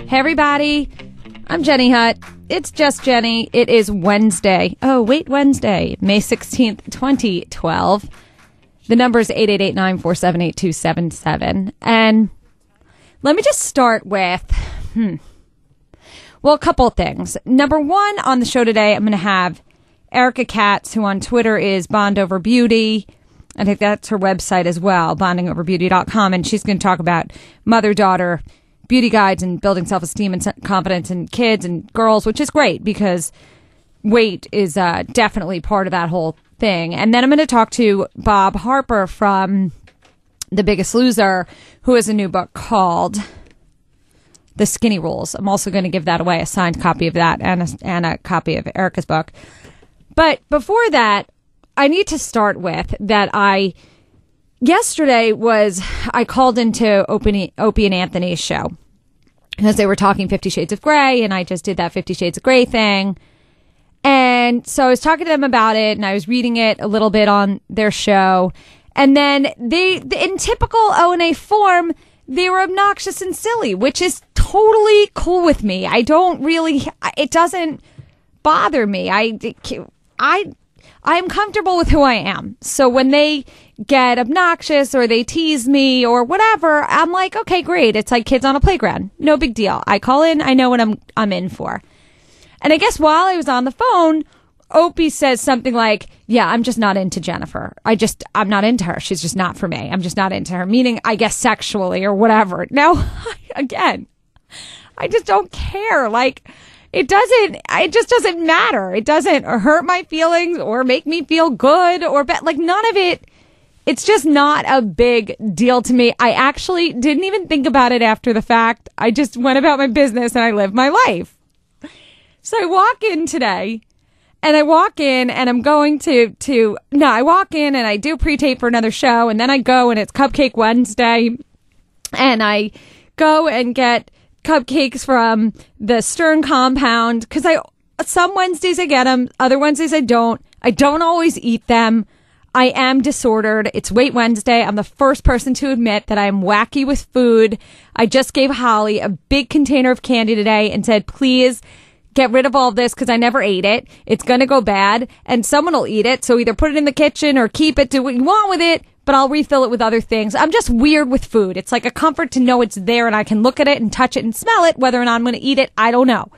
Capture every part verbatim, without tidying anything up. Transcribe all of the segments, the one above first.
Hey, everybody. I'm Jenny Hutt. It's just Jenny. It is Wednesday. Oh, wait, Wednesday, May sixteenth, twenty twelve. The number is eight eight eight, nine four seven, eight two seven seven. And let me just start with, hmm, well, a couple of things. Number one, on the show today, I'm going to have Erica Katz, who on Twitter is Bond Over Beauty. I think that's her website as well, bonding over beauty dot com. And she's going to talk about mother-daughter beauty guides and building self-esteem and confidence in kids and girls, which is great because weight is uh, definitely part of that whole thing. And then I'm going to talk to Bob Harper from The Biggest Loser, who has a new book called The Skinny Rules. I'm also going to give that away, a signed copy of that and a, and a copy of Erica's book. But before that, I need to start with that I... Yesterday was, I called into Opie, Opie and Anthony's show because they were talking Fifty Shades of Grey, and I just did that Fifty Shades of Grey thing. And so I was talking to them about it, and I was reading it a little bit on their show. And then they, in typical O and A form, they were obnoxious and silly, which is totally cool with me. I don't really, it doesn't bother me. I, I, I'm comfortable with who I am. So when they get obnoxious or they tease me or whatever, I'm like, okay, great. It's like kids on a playground. No big deal. I call in. I know what I'm, I'm in for. And I guess while I was on the phone, Opie says something like, yeah, I'm just not into Jennifer. I just, I'm not into her. She's just not for me. I'm just not into her. Meaning, I guess sexually or whatever. Now, again, I just don't care. Like, it doesn't, it just doesn't matter. It doesn't hurt my feelings or make me feel good or bad. Like, none of it. It's just not a big deal to me. I actually didn't even think about it after the fact. I just went about my business and I lived my life. So I walk in today and I walk in and I'm going to, to, no, I walk in and I do pre-tape for another show, and then I go and it's Cupcake Wednesday, and I go and get cupcakes from the Stern compound because I, some Wednesdays I get them, other Wednesdays I don't. I don't always eat them. I am disordered. It's Weight Wednesday. I'm the first person to admit that I'm wacky with food. I just gave Holly a big container of candy today and said, please get rid of all of this because I never ate it. It's going to go bad and someone will eat it. So either put it in the kitchen or keep it, do what you want with it, but I'll refill it with other things. I'm just weird with food. It's like a comfort to know it's there and I can look at it and touch it and smell it. Whether or not I'm going to eat it, I don't know.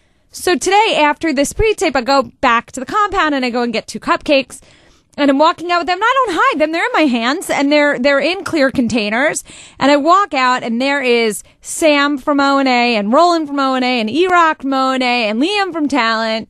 So today, after this pre-tape, I go back to the compound and I go and get two cupcakes. And I'm walking out with them, and I don't hide them. They're in my hands, and they're they're in clear containers. And I walk out, and there is Sam from O and A, and Roland from O and A, and E-Rock from O and A, and Liam from Talent.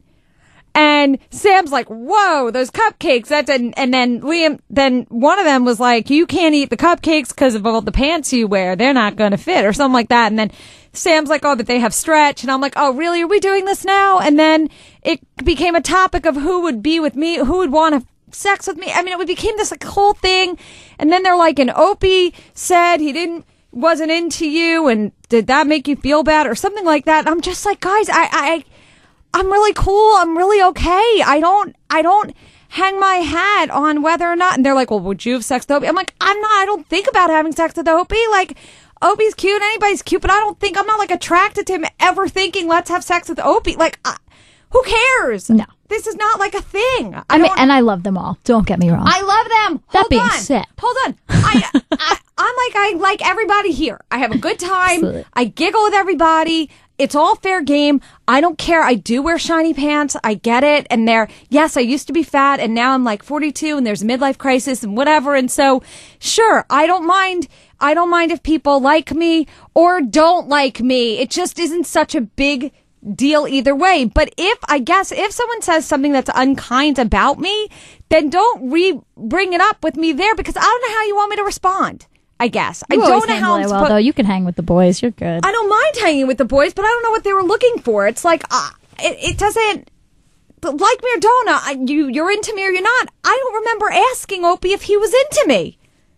And Sam's like, whoa, those cupcakes. That's and, and then Liam, then one of them was like, you can't eat the cupcakes because of all the pants you wear. They're not going to fit, or something like that. And then Sam's like, oh, but they have stretch. And I'm like, oh, really? Are we doing this now? And then it became a topic of who would be with me, who would want to sex with me. I mean, it became this like whole thing. And then they're like, and Opie said he didn't, wasn't into you. And did that make you feel bad or something like that? And I'm just like, guys, I, I, I'm really cool. I'm really okay. I don't, I don't hang my hat on whether or not. And they're like, well, would you have sex with Opie? I'm like, I'm not, I don't think about having sex with Opie. Like, Opie's cute. Anybody's cute, but I don't think, I'm not like attracted to him ever thinking, let's have sex with Opie. Like, I, who cares? No. This is not like a thing. I, I mean, and I love them all. Don't get me wrong. I love them. That Hold being on. said. Hold on. I, I, I'm like, I like everybody here. I have a good time. Absolutely. I giggle with everybody. It's all fair game. I don't care. I do wear shiny pants. I get it. And they're, yes, I used to be fat and now I'm like forty-two and there's a midlife crisis and whatever. And so, sure, I don't mind. I don't mind if people like me or don't like me. It just isn't such a big deal either way. But if, I guess, if someone says something that's unkind about me, then don't re bring it up with me there because I don't know how you want me to respond. I guess. You I don't know how I'm well, supposed... though. You can hang with the boys. You're good. I don't mind hanging with the boys, but I don't know what they were looking for. It's like, uh, it, it doesn't... Like me or don't, uh, you, you're into me or you're not. I don't remember asking Opie if he was into me.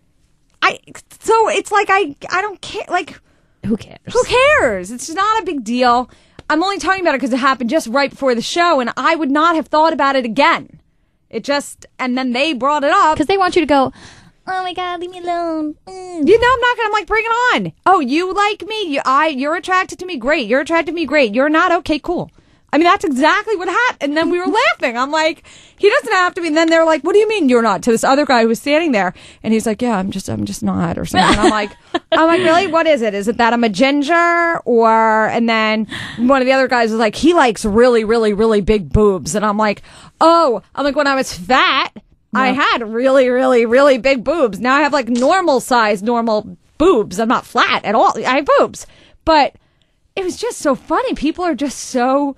I So it's like, I, I don't care. Like... Who cares? Who cares? It's not a big deal. I'm only talking about it because it happened just right before the show, and I would not have thought about it again. It just, and then they brought it up. Because they want you to go, oh my God, leave me alone. Mm. You know, I'm not gonna. I'm like, bring it on. Oh, you like me? You, I, you're attracted to me. Great. You're attracted to me. Great. You're not. Okay, cool. I mean, that's exactly what happened. And then we were laughing. I'm like, he doesn't have to be. And then they're like, what do you mean you're not? To this other guy who was standing there. And he's like, yeah, I'm just, I'm just not, or something. And I'm like, I'm like, really? What is it? Is it that I'm a ginger? Or, and then one of the other guys was like, he likes really, really, really big boobs. And I'm like, oh, I'm like, when I was fat, yeah. I had really, really, really big boobs. Now I have like normal size, normal boobs. I'm not flat at all. I have boobs. But it was just so funny. People are just so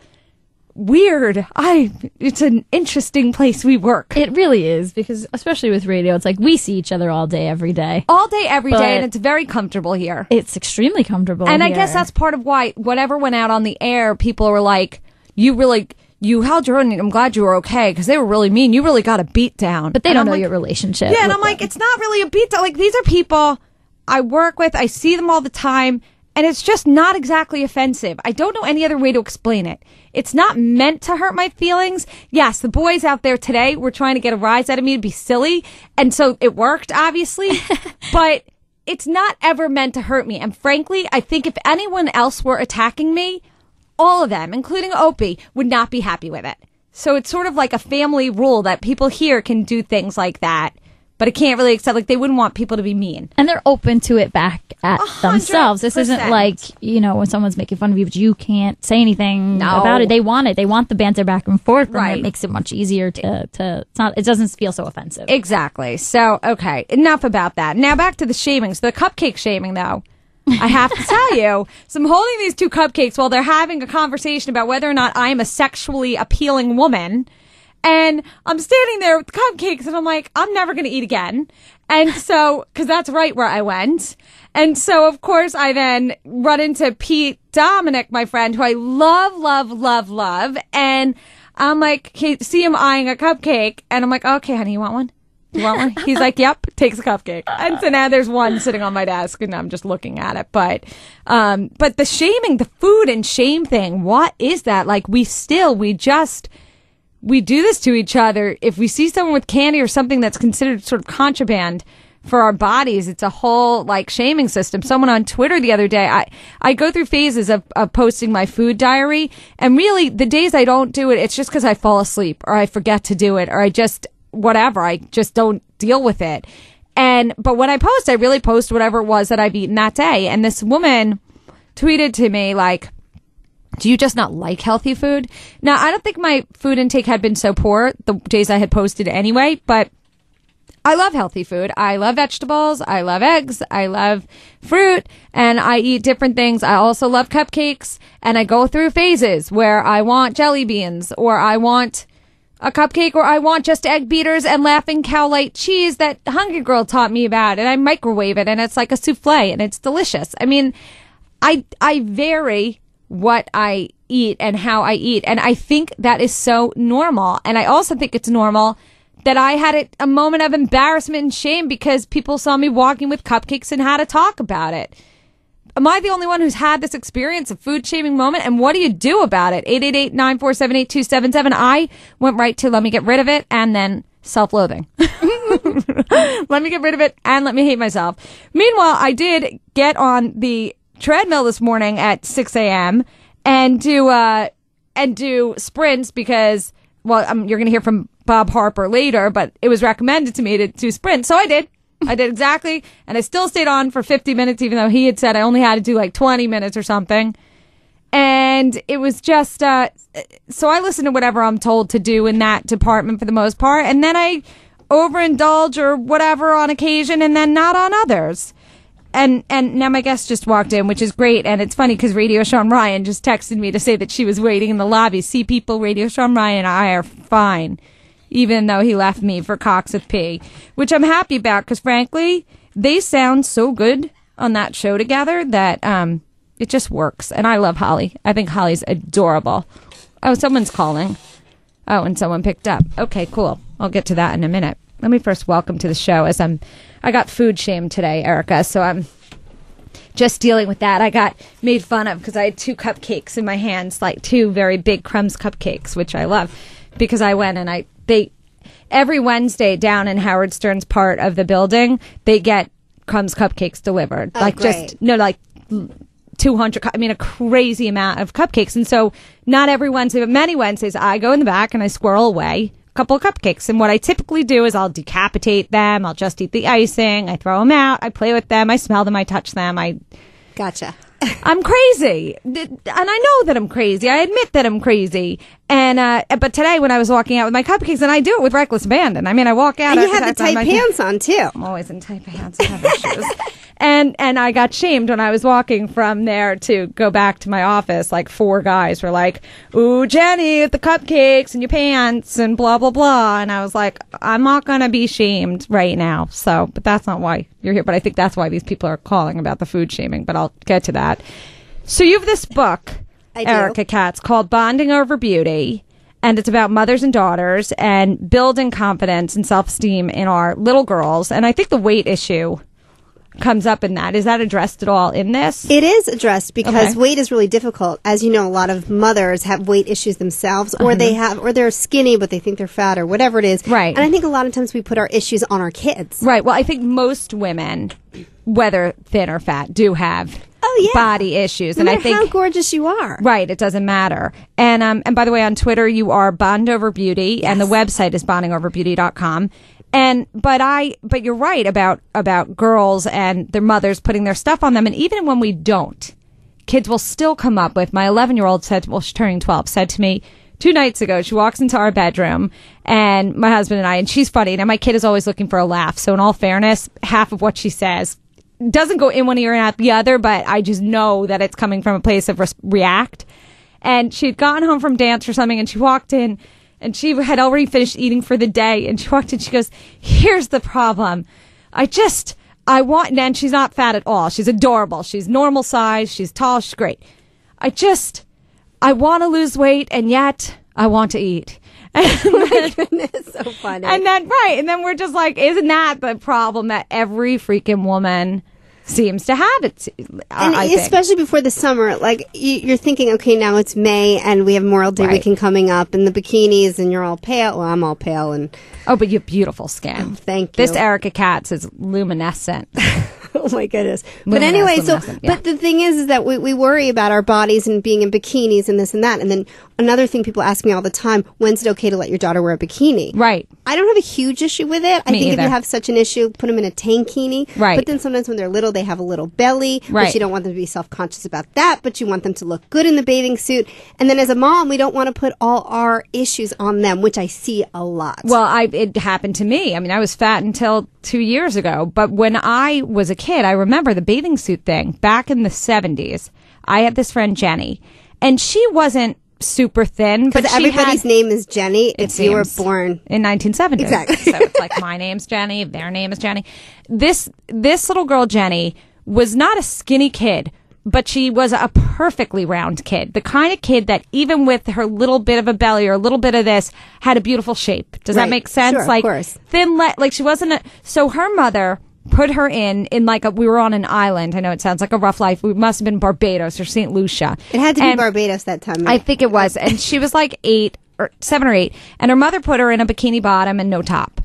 weird. I it's an interesting place we work. It really is, because especially with radio, it's like we see each other all day, every day. All day, every day, and it's very comfortable here. It's extremely comfortable And here. I guess that's part of why whatever went out on the air, people were like, you really, you held your own, and I'm glad you were okay, because they were really mean. You really got a beat down. But they and don't I'm know like, your relationship. Yeah, and I'm with like, them. it's not really a beat down. Like, these are people I work with. I see them all the time. And it's just not exactly offensive. I don't know any other way to explain it. It's not meant to hurt my feelings. Yes, the boys out there today were trying to get a rise out of me to be silly. And so it worked, obviously. But it's not ever meant to hurt me. And frankly, I think if anyone else were attacking me, all of them, including Opie, would not be happy with it. So it's sort of like a family rule that people here can do things like that. But I can't really accept, like, they wouldn't want people to be mean. And they're open to it back at themselves. This isn't like, you know, when someone's making fun of you, but you can't say anything no. about it. They want it. They want the banter back and forth. Right. And it makes it much easier to, to, it's not, it doesn't feel so offensive. Exactly. So, okay. Enough about that. Now back to the shaming. So the cupcake shaming, though. I have to tell you. So I'm holding these two cupcakes while they're having a conversation about whether or not I am a sexually appealing woman. And I'm standing there with the cupcakes, and I'm like, I'm never going to eat again. And so, because that's right where I went. And so, of course, I then run into Pete Dominic, my friend, who I love, love, love, love. And I'm like, see him eyeing a cupcake. And I'm like, okay, honey, you want one? You want one? He's like, yep, takes a cupcake. And so now there's one sitting on my desk, and I'm just looking at it. But, um, but the shaming, the food and shame thing, what is that? Like, we still, we just... we do this to each other. If we see someone with candy or something that's considered sort of contraband for our bodies, it's a whole like shaming system. Someone on Twitter the other day, I, I go through phases of, of posting my food diary, and really the days I don't do it, it's just because I fall asleep or I forget to do it or I just, whatever, I just don't deal with it. And, but when I post, I really post whatever it was that I've eaten that day. And this woman tweeted to me like, do you just not like healthy food? Now, I don't think my food intake had been so poor the days I had posted anyway, but I love healthy food. I love vegetables. I love eggs. I love fruit, and I eat different things. I also love cupcakes, and I go through phases where I want jelly beans, or I want a cupcake, or I want just egg beaters and Laughing Cow light cheese that Hungry Girl taught me about, and I microwave it, and it's like a souffle, and it's delicious. I mean, I I vary what I eat and how I eat. And I think that is so normal. And I also think it's normal that I had a, a moment of embarrassment and shame because people saw me walking with cupcakes and had to talk about it. Am I the only one who's had this experience of food shaming moment? And what do you do about it? eight eight eight, nine four seven, eight two seven seven. I went right to let me get rid of it and then self-loathing. Let me get rid of it and let me hate myself. Meanwhile, I did get on the treadmill this morning at six a.m. and do uh and do sprints because, well, um, you're going to hear from Bob Harper later, but it was recommended to me to do sprints, so I did. I did exactly, and I still stayed on for fifty minutes, even though he had said I only had to do like twenty minutes or something. And it was just, uh, so I listen to whatever I'm told to do in that department for the most part, and then I overindulge or whatever on occasion, and then not on others. And and now my guest just walked in, which is great. And it's funny because Radio Shawn Ryan just texted me to say that she was waiting in the lobby. See, people, Radio Shawn Ryan and I are fine, even though he left me for Cox with P, which I'm happy about because, frankly, they sound so good on that show together that um, it just works. And I love Holly. I think Holly's adorable. Oh, someone's calling. Oh, and someone picked up. Okay, cool. I'll get to that in a minute. Let me first welcome to the show as I'm, I got food shamed today, Erica, so I'm just dealing with that. I got made fun of because I had two cupcakes in my hands, like two very big Crumbs cupcakes, which I love, because I went and I, they, every Wednesday down in Howard Stern's part of the building, they get Crumbs cupcakes delivered. Oh, like great. just, no, like two hundred, I mean, a crazy amount of cupcakes. And so not every Wednesday, but many Wednesdays, I go in the back and I squirrel away a couple of cupcakes. And what I typically do is I'll decapitate them. I'll just eat the icing. I throw them out. I play with them. I smell them. I touch them. I Gotcha. I'm crazy. And I know that I'm crazy. I admit that I'm crazy. And, uh, but today when I was walking out with my cupcakes, and I do it with reckless abandon. I mean, I walk out. And you have the tight pants on, too. I'm always in tight pants. I have issues. And, and I got shamed when I was walking from there to go back to my office. Like four guys were like, ooh, Jenny, with the cupcakes and your pants and blah, blah, blah. And I was like, I'm not going to be shamed right now. So, but that's not why you're here. But I think that's why these people are calling about the food shaming. But I'll get to that. So you have this book, I do. Erica Katz, called Bonding Over Beauty. And it's about mothers and daughters and building confidence and self-esteem in our little girls. And I think the weight issue comes up in that. Is that addressed at all in this? It is addressed because Okay. weight is really difficult. As you know, a lot of mothers have weight issues themselves, or they have, or they're skinny but they think they're fat, or whatever it is. Right. And I think a lot of times we put our issues on our kids. Right. Well, I think most women, whether thin or fat, do have Oh, yeah. body issues. No and I matter think how gorgeous you are. Right, it doesn't matter. And um, and by the way, on Twitter you are Bond Over Beauty, and the website is bonding over beauty dot com. And but I but you're right about about girls and their mothers putting their stuff on them, and even when we don't, kids will still come up with. My eleven year old said, well, she's turning twelve, said to me two nights ago, she walks into our bedroom, and my husband and I, and she's funny, and my kid is always looking for a laugh. So in all fairness, half of what she says doesn't go in one ear and out the other, but I just know that it's coming from a place of res- react. And she'd gotten home from dance or something, and she walked in, and she had already finished eating for the day, and she walked in, she goes, here's the problem. I just, I want, and she's not fat at all. She's adorable. She's normal size. She's tall. She's great. I just, I want to lose weight, and yet I want to eat. Oh my goodness, so funny. And then, right, and then we're just like, isn't that the problem that every freaking woman seems to have? It, I, and I think. especially before the summer, like you, you're thinking, okay, now it's May and we have Memorial Day Right. weekend coming up, and the bikinis, and you're all pale. Well, I'm all pale, and Oh, but you have beautiful skin. Oh, thank you. This Erica Katz is luminescent. oh my goodness. But Luminous, anyway, so luminescent, yeah. but the thing is, is that we, we worry about our bodies and being in bikinis and this and that, and then another thing people ask me all the time: when's it okay to let your daughter wear a bikini? Right. I don't have a huge issue with it. I Me think if either. you have such an issue, put them in a tankini. Right. But then sometimes when they're little, they have a little belly, Right. which you don't want them to be self-conscious about that, but you want them to look good in the bathing suit. And then as a mom, we don't want to put all our issues on them, which I see a lot. Well, I it happened to me. I mean, I was fat until two years ago. But when I was a kid, I remember the bathing suit thing back in the seventies. I had this friend, Jenny, and she wasn't super thin, but because she everybody's had, name is Jenny if you were seems, born in nineteen seventy. Exactly. So it's like my name's Jenny, their name is Jenny. This this little girl, Jenny, was not a skinny kid, but she was a perfectly round kid. The kind of kid that even with her little bit of a belly or a little bit of this had a beautiful shape. Does Right. that make sense? Sure, of like course. thin, le- like she wasn't a, so her mother put her in, in like a, we were on an island. I know it sounds like a rough life. We must have been Barbados or Saint Lucia. It had to And be Barbados that time. I Right? think it was. And she was like eight or seven or eight. And her mother put her in a bikini bottom and no top.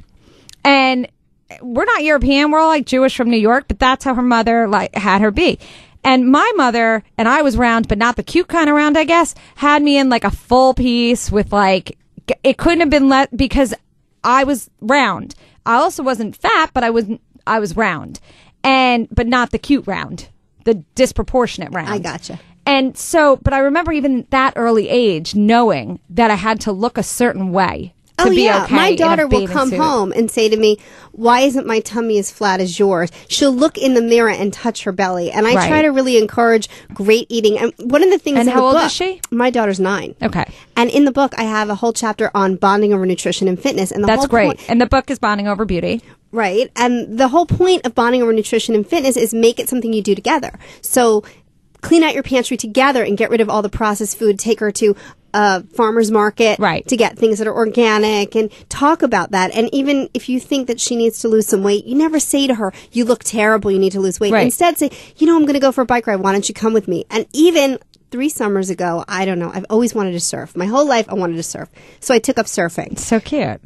And we're not European. We're all like Jewish from New York, but that's how her mother like had her be. And my mother, and I was round, but not the cute kind of round, I guess, had me in like a full piece with like, it couldn't have been let because I was round. I also wasn't fat, but I was, I was round. And, but not the cute round, the disproportionate round. I gotcha. And so, but I remember even at that early age knowing that I had to look a certain way to Oh be yeah, okay. my in a daughter will bathing come suit. home and say to me, "Why isn't my tummy as flat as yours?" She'll look in the mirror and touch her belly, and I Right. try to really encourage great eating. And one of the things And in how the old book, is she? My daughter's nine. Okay. And in the book, I have a whole chapter on bonding over nutrition and fitness, and the That's whole great. point- And the book is Bonding Over Beauty. Right. And the whole point of bonding over nutrition and fitness is make it something you do together. So clean out your pantry together and get rid of all the processed food. Take her to a farmer's market Right. to get things that are organic and talk about that. And even if you think that she needs to lose some weight, you never say to her, you look terrible, you need to lose weight. Right. Instead say, you know, I'm going to go for a bike ride. Why don't you come with me? And even three summers ago, I don't know, I've always wanted to surf. My whole life I wanted to surf. So I took up surfing. So cute. And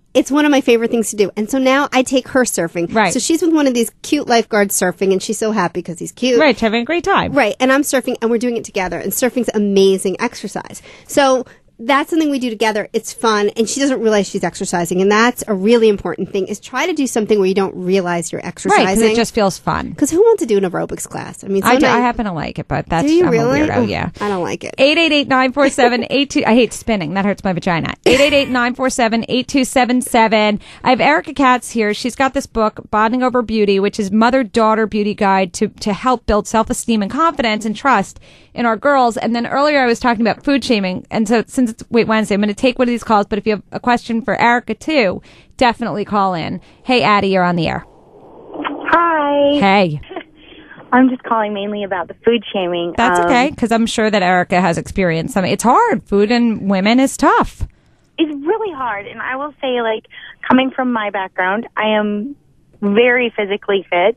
it's one of my favorite things to do. And so now I take her surfing. Right. So she's with one of these cute lifeguards surfing, and she's so happy because he's cute. Right, having a great time. Right. And I'm surfing, and we're doing it together. And surfing's amazing exercise. So that's something we do together. It's fun, and she doesn't realize she's exercising, and that's a really important thing. Is try to do something where you don't realize you're exercising. Right, because it just feels fun. Because who wants to do an aerobics class? I mean, I, do, sometimes- I happen to like it, but that's do you I'm really? a weirdo. Oh, Yeah, I don't like it. eight eight eight, nine four seven, eight two I hate spinning. That hurts my vagina. eight eight eight, nine four seven, eight two seven seven I have Erica Katz here. She's got this book, Bonding Over Beauty, which is mother-daughter beauty guide to, to help build self-esteem and confidence and trust in our girls. And then earlier I was talking about food shaming. And so since it's Wait Wednesday, I'm going to take one of these calls. But if you have a question for Erica too, definitely call in. Hey, Addie, you're on the air. Hi. Hey. I'm just calling mainly about the food shaming. That's Um, okay, because I'm sure that Erica has experienced some. It's hard. Food and women is tough. It's really hard. And I will say, like, coming from my background, I am very physically fit.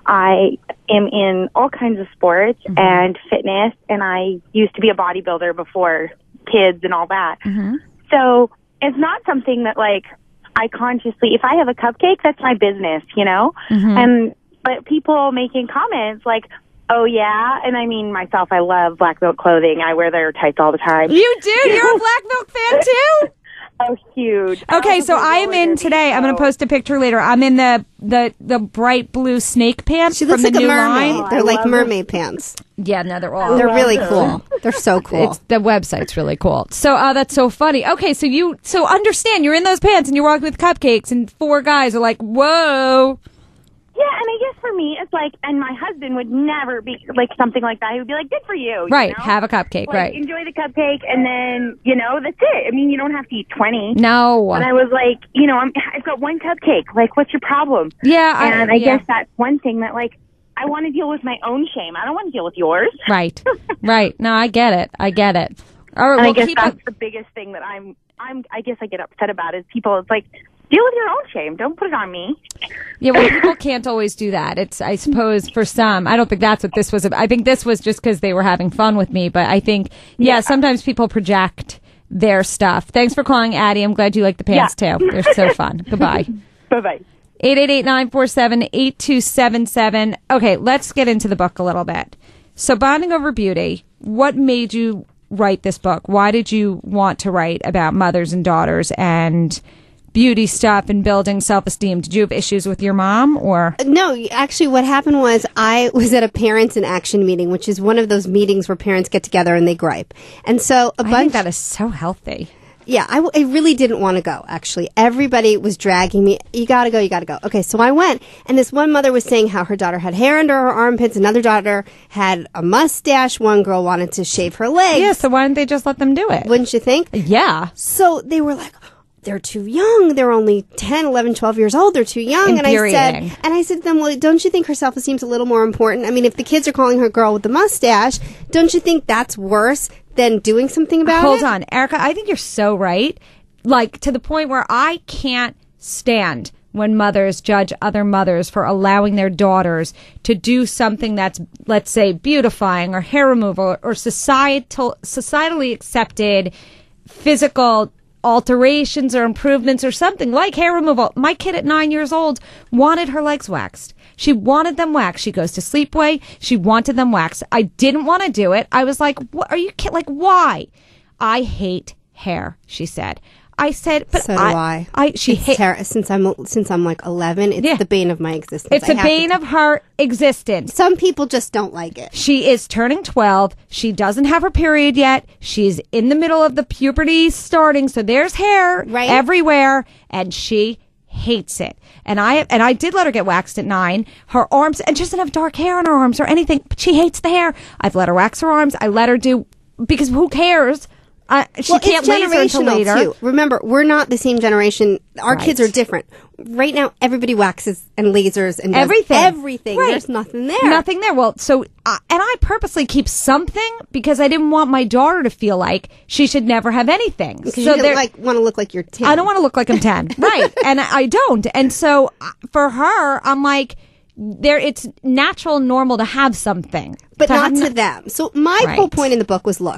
I am in all kinds of sports Mm-hmm. and fitness, and I used to be a bodybuilder before kids and all that. Mm-hmm. So it's not something that, like, I consciously, if I have a cupcake, that's my business, you know? Mm-hmm. And, but people making comments like, oh, yeah. And I mean, myself, I love Black Milk clothing. I wear their tights all the time. You do? You're a Black Milk fan too? Oh, huge. Okay, so I am in today. I'm going to post a picture later. I'm in the the, the bright blue snake pants She from looks the like a new mermaid. line. They're I like love mermaid pants. Yeah, no, they're all. They're really them. cool. They're so cool. It's the website's really cool. So, uh, that's so funny. Okay, so you so understand you're in those pants and you're walking with cupcakes, and four guys are like, "Whoa." Yeah, and I guess for me, it's like, and my husband would never be like something like that. He would be like, good for you. Right, You know? have a cupcake, Like, right. enjoy the cupcake, and then, you know, that's it. I mean, you don't have to eat twenty. No. And I was like, you know, I'm, I've got one cupcake. Like, what's your problem? Yeah, I- And I, yeah. guess that's one thing that, like, I want to deal with my own shame. I don't want to deal with yours. Right, right. No, I get it. I get it. All right, And well, I guess keep that's it. the biggest thing that I'm, I'm, I guess I get upset about is people, it's like, deal with your own shame. Don't put it on me. Yeah, well, people can't always do that. It's, I suppose, for some. I don't think that's what this was. I think this was just because they were having fun with me. But I think, yeah, Yeah. sometimes people project their stuff. Thanks for calling, Addie. I'm glad you like the pants, Yeah. too. They're so fun. Goodbye. Bye-bye. eight eight eight, nine four seven, eight two seven seven Okay, let's get into the book a little bit. So, Bonding Over Beauty, what made you write this book? Why did you want to write about mothers and daughters and beauty stuff and building self-esteem? Did you have issues with your mom, or? No, actually, what happened was I was at a Parents in Action meeting, which is one of those meetings where parents get together and they gripe. And so a I think bunch. that is so healthy. Yeah, I, w- I really didn't want to go, actually. Everybody was dragging me. You gotta go, you gotta go. Okay, so I went, and this one mother was saying how her daughter had hair under her armpits, another daughter had a mustache, one girl wanted to shave her legs. Yeah, so why didn't they just let them do it? Wouldn't you think? Yeah. So they were like, they're too young. They're only ten, eleven, twelve years old. They're too young. And I said, Infuriating. and I said to them, well, don't you think her self-esteem's a little more important? I mean, if the kids are calling her girl with the mustache, don't you think that's worse than doing something about Hold it? on, Erica, I think you're so right. Like, to the point where I can't stand when mothers judge other mothers for allowing their daughters to do something that's, let's say, beautifying or hair removal or societal, societally accepted physical alterations or improvements or something like hair removal. My kid at nine years old wanted her legs waxed. She wanted them waxed. She goes to Sleepway. She wanted them waxed. I didn't want to do it. I was like, what are you kid? Like, why? I hate hair, she said. I said, but So do I, I. I she It's hate. ter- since I'm since I'm like eleven, it's Yeah. the bane of my existence. It's I a have to- bane of her existence. Some people just don't like it. She is turning twelve. She doesn't have her period yet. She's in the middle of the puberty starting, so there's hair Right. everywhere, and she hates it. And I and I did let her get waxed at nine. Her arms, and she doesn't have dark hair on her arms or anything, but she hates the hair. I've let her wax her arms. I let her do, because who cares? Uh, she Well, can't it's laser until generational later. too. Remember, we're not the same generation. Our Right. kids are different. Right now, everybody waxes and lasers and does Everything. Everything. Right. There's nothing there. Nothing there. Well, so, uh, and I purposely keep something because I didn't want my daughter to feel like she should never have anything. Because so you don't there- like want to look like you're ten. I don't want to look like I'm ten. Right. And I I don't. And so uh, for her, I'm like, there, it's natural and normal to have something. but To not have to no- them. So my Right. whole point in the book was, look,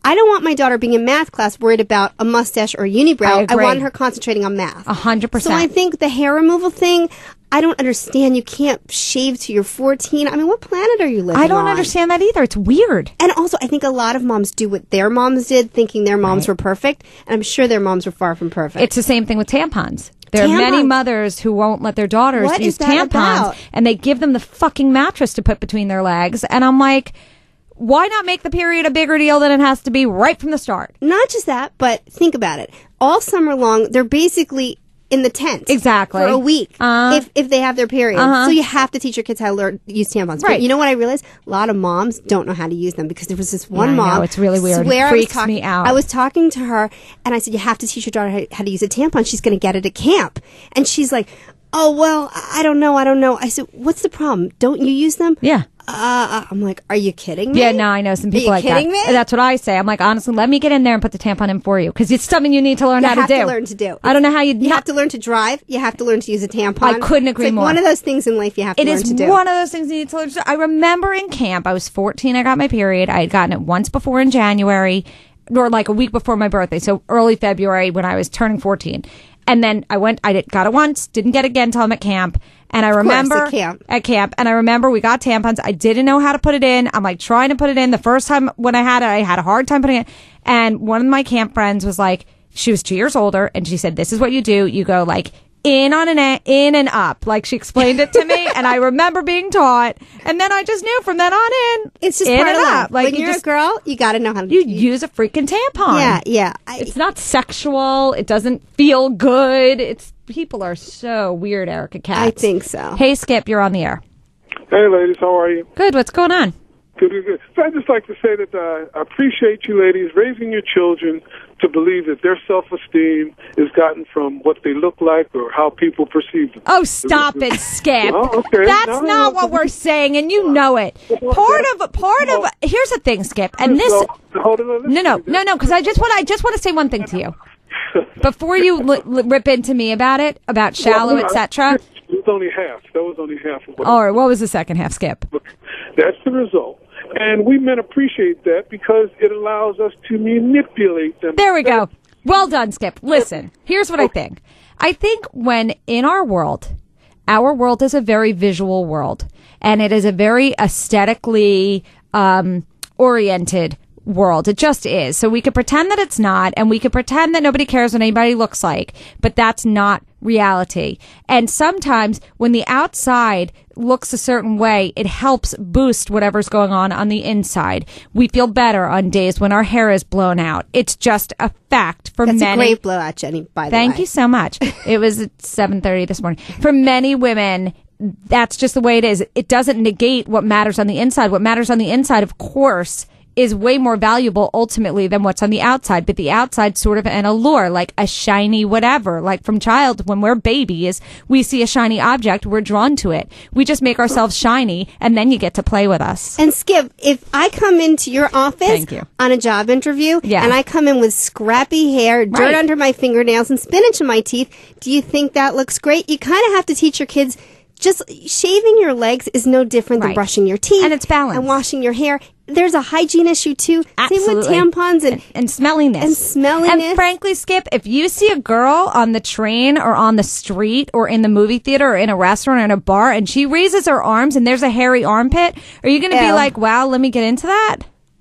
I don't want my daughter being in math class worried about a mustache or a unibrow. I I, agree. want her concentrating on math. A hundred So percent. I think the hair removal thing, I don't understand. You can't shave till you're fourteen. I mean, what planet are you living on? I don't understand that either. It's weird. And also, I think a lot of moms do what their moms did, thinking their moms were perfect. And I'm sure their moms were far from perfect. It's the same thing with tampons. There are Tampon- many mothers who won't let their daughters What use is that tampons, about? and they give them the fucking mattress to put between their legs. And I'm like, why not make the period a bigger deal than it has to be right from the start? Not just that, but think about it. All summer long, they're basically in the tent. Exactly. For a week. Uh-huh. if if they have their period. Uh-huh. So you have to teach your kids how to learn use tampons. Right. But you know what I realized? A lot of moms don't know how to use them because there was this one Yeah, I mom. know. It's really weird. It Swear freaks I was talk- me out. I was talking to her and I said, you have to teach your daughter how, how to use a tampon. She's going to get it at camp. And she's like, oh, well, I I don't know. I don't know. I said, what's the problem? Don't you use them? Yeah. Uh, I'm like, are you kidding me? Yeah, no, I know some people Are like you kidding that. me? That's what I say. I'm like, honestly, let me get in there and put the tampon in for you because it's something you need to learn You how have to do. to learn to do. I don't know how you. You have to learn to drive. You have to learn to use a tampon. I couldn't agree it's like more. One of those things in life you have to It learn is to do. one of those things you need to learn to do. I remember in camp, I was fourteen. I got my period. I had gotten it once before in January, or like a week before my birthday, so early February when I was turning fourteen. And then I went, I did, got it once, didn't get it again until I'm at camp. And I course, remember at camp. at camp, and I remember we got tampons. I didn't know how to put it in. I'm like trying to put it in. The first time when I had it, I had a hard time putting it. And one of my camp friends was like, she was two years older, and she said, "This is what you do. You go like in on an a- in and up." Like she explained it to me, and I remember being taught. And then I just knew from then on in, It's just in part and of up. life. Like when you you're just a girl, you got to know how to. you use a freaking tampon. yeah, yeah. I, It's not sexual. It doesn't feel good. It's people are so weird, Erica Katz. I think so. Hey, Skip, you're on the air. Hey, ladies, how are you? Good. What's going on? Good, good, good. So I'd just like to say that uh, I appreciate you ladies raising your children to believe that their self-esteem is gotten from what they look like or how people perceive them. Oh, stop it, Skip. Oh, okay. That's No, not no. what we're saying, and you know it. Part of part of here's the thing, Skip, and this. So, hold on, listen No, no, to me. no, no, because I just want I just want to say one thing to you before you li- li- rip into me about it, about shallow, Well, et cetera. It was only half. That was only half of what All right, what was the second half, Skip? That's the result. And we men appreciate that because it allows us to manipulate them. There we go. Well done, Skip. Listen, here's what I think. I think when in our world, our world is a very visual world, and it is a very aesthetically um, oriented world. It just is. So we could pretend that it's not, and we could pretend that nobody cares what anybody looks like, but that's not reality. And sometimes when the outside looks a certain way, it helps boost whatever's going on on the inside. We feel better on days when our hair is blown out. It's just a fact for That's many. a great blowout, Jenny, by the Thank way. you so much. It was at seven thirty this morning. For many women, that's just the way it is. It doesn't negate what matters on the inside. What matters on the inside, of course, is way more valuable ultimately than what's on the outside. But the outside's sort of an allure, like a shiny whatever. Like from child, when we're babies, we see a shiny object, we're drawn to it. We just make ourselves shiny, and then you get to play with us. And Skip, if I come into your office Thank you. on a job interview Yeah. and I come in with scrappy hair, dirt Right. under my fingernails, and spinach in my teeth, do you think that looks great? You kind of have to teach your kids just shaving your legs is no different than Right. brushing your teeth. And it's balance. And washing your hair. There's a hygiene issue too. Same with Absolutely. tampons and, and smelliness. and smelliness. And frankly, Skip, if you see a girl on the train or on the street or in the movie theater or in a restaurant or in a bar and she raises her arms and there's a hairy armpit, are you going to be Ew. like, wow, let me get into that?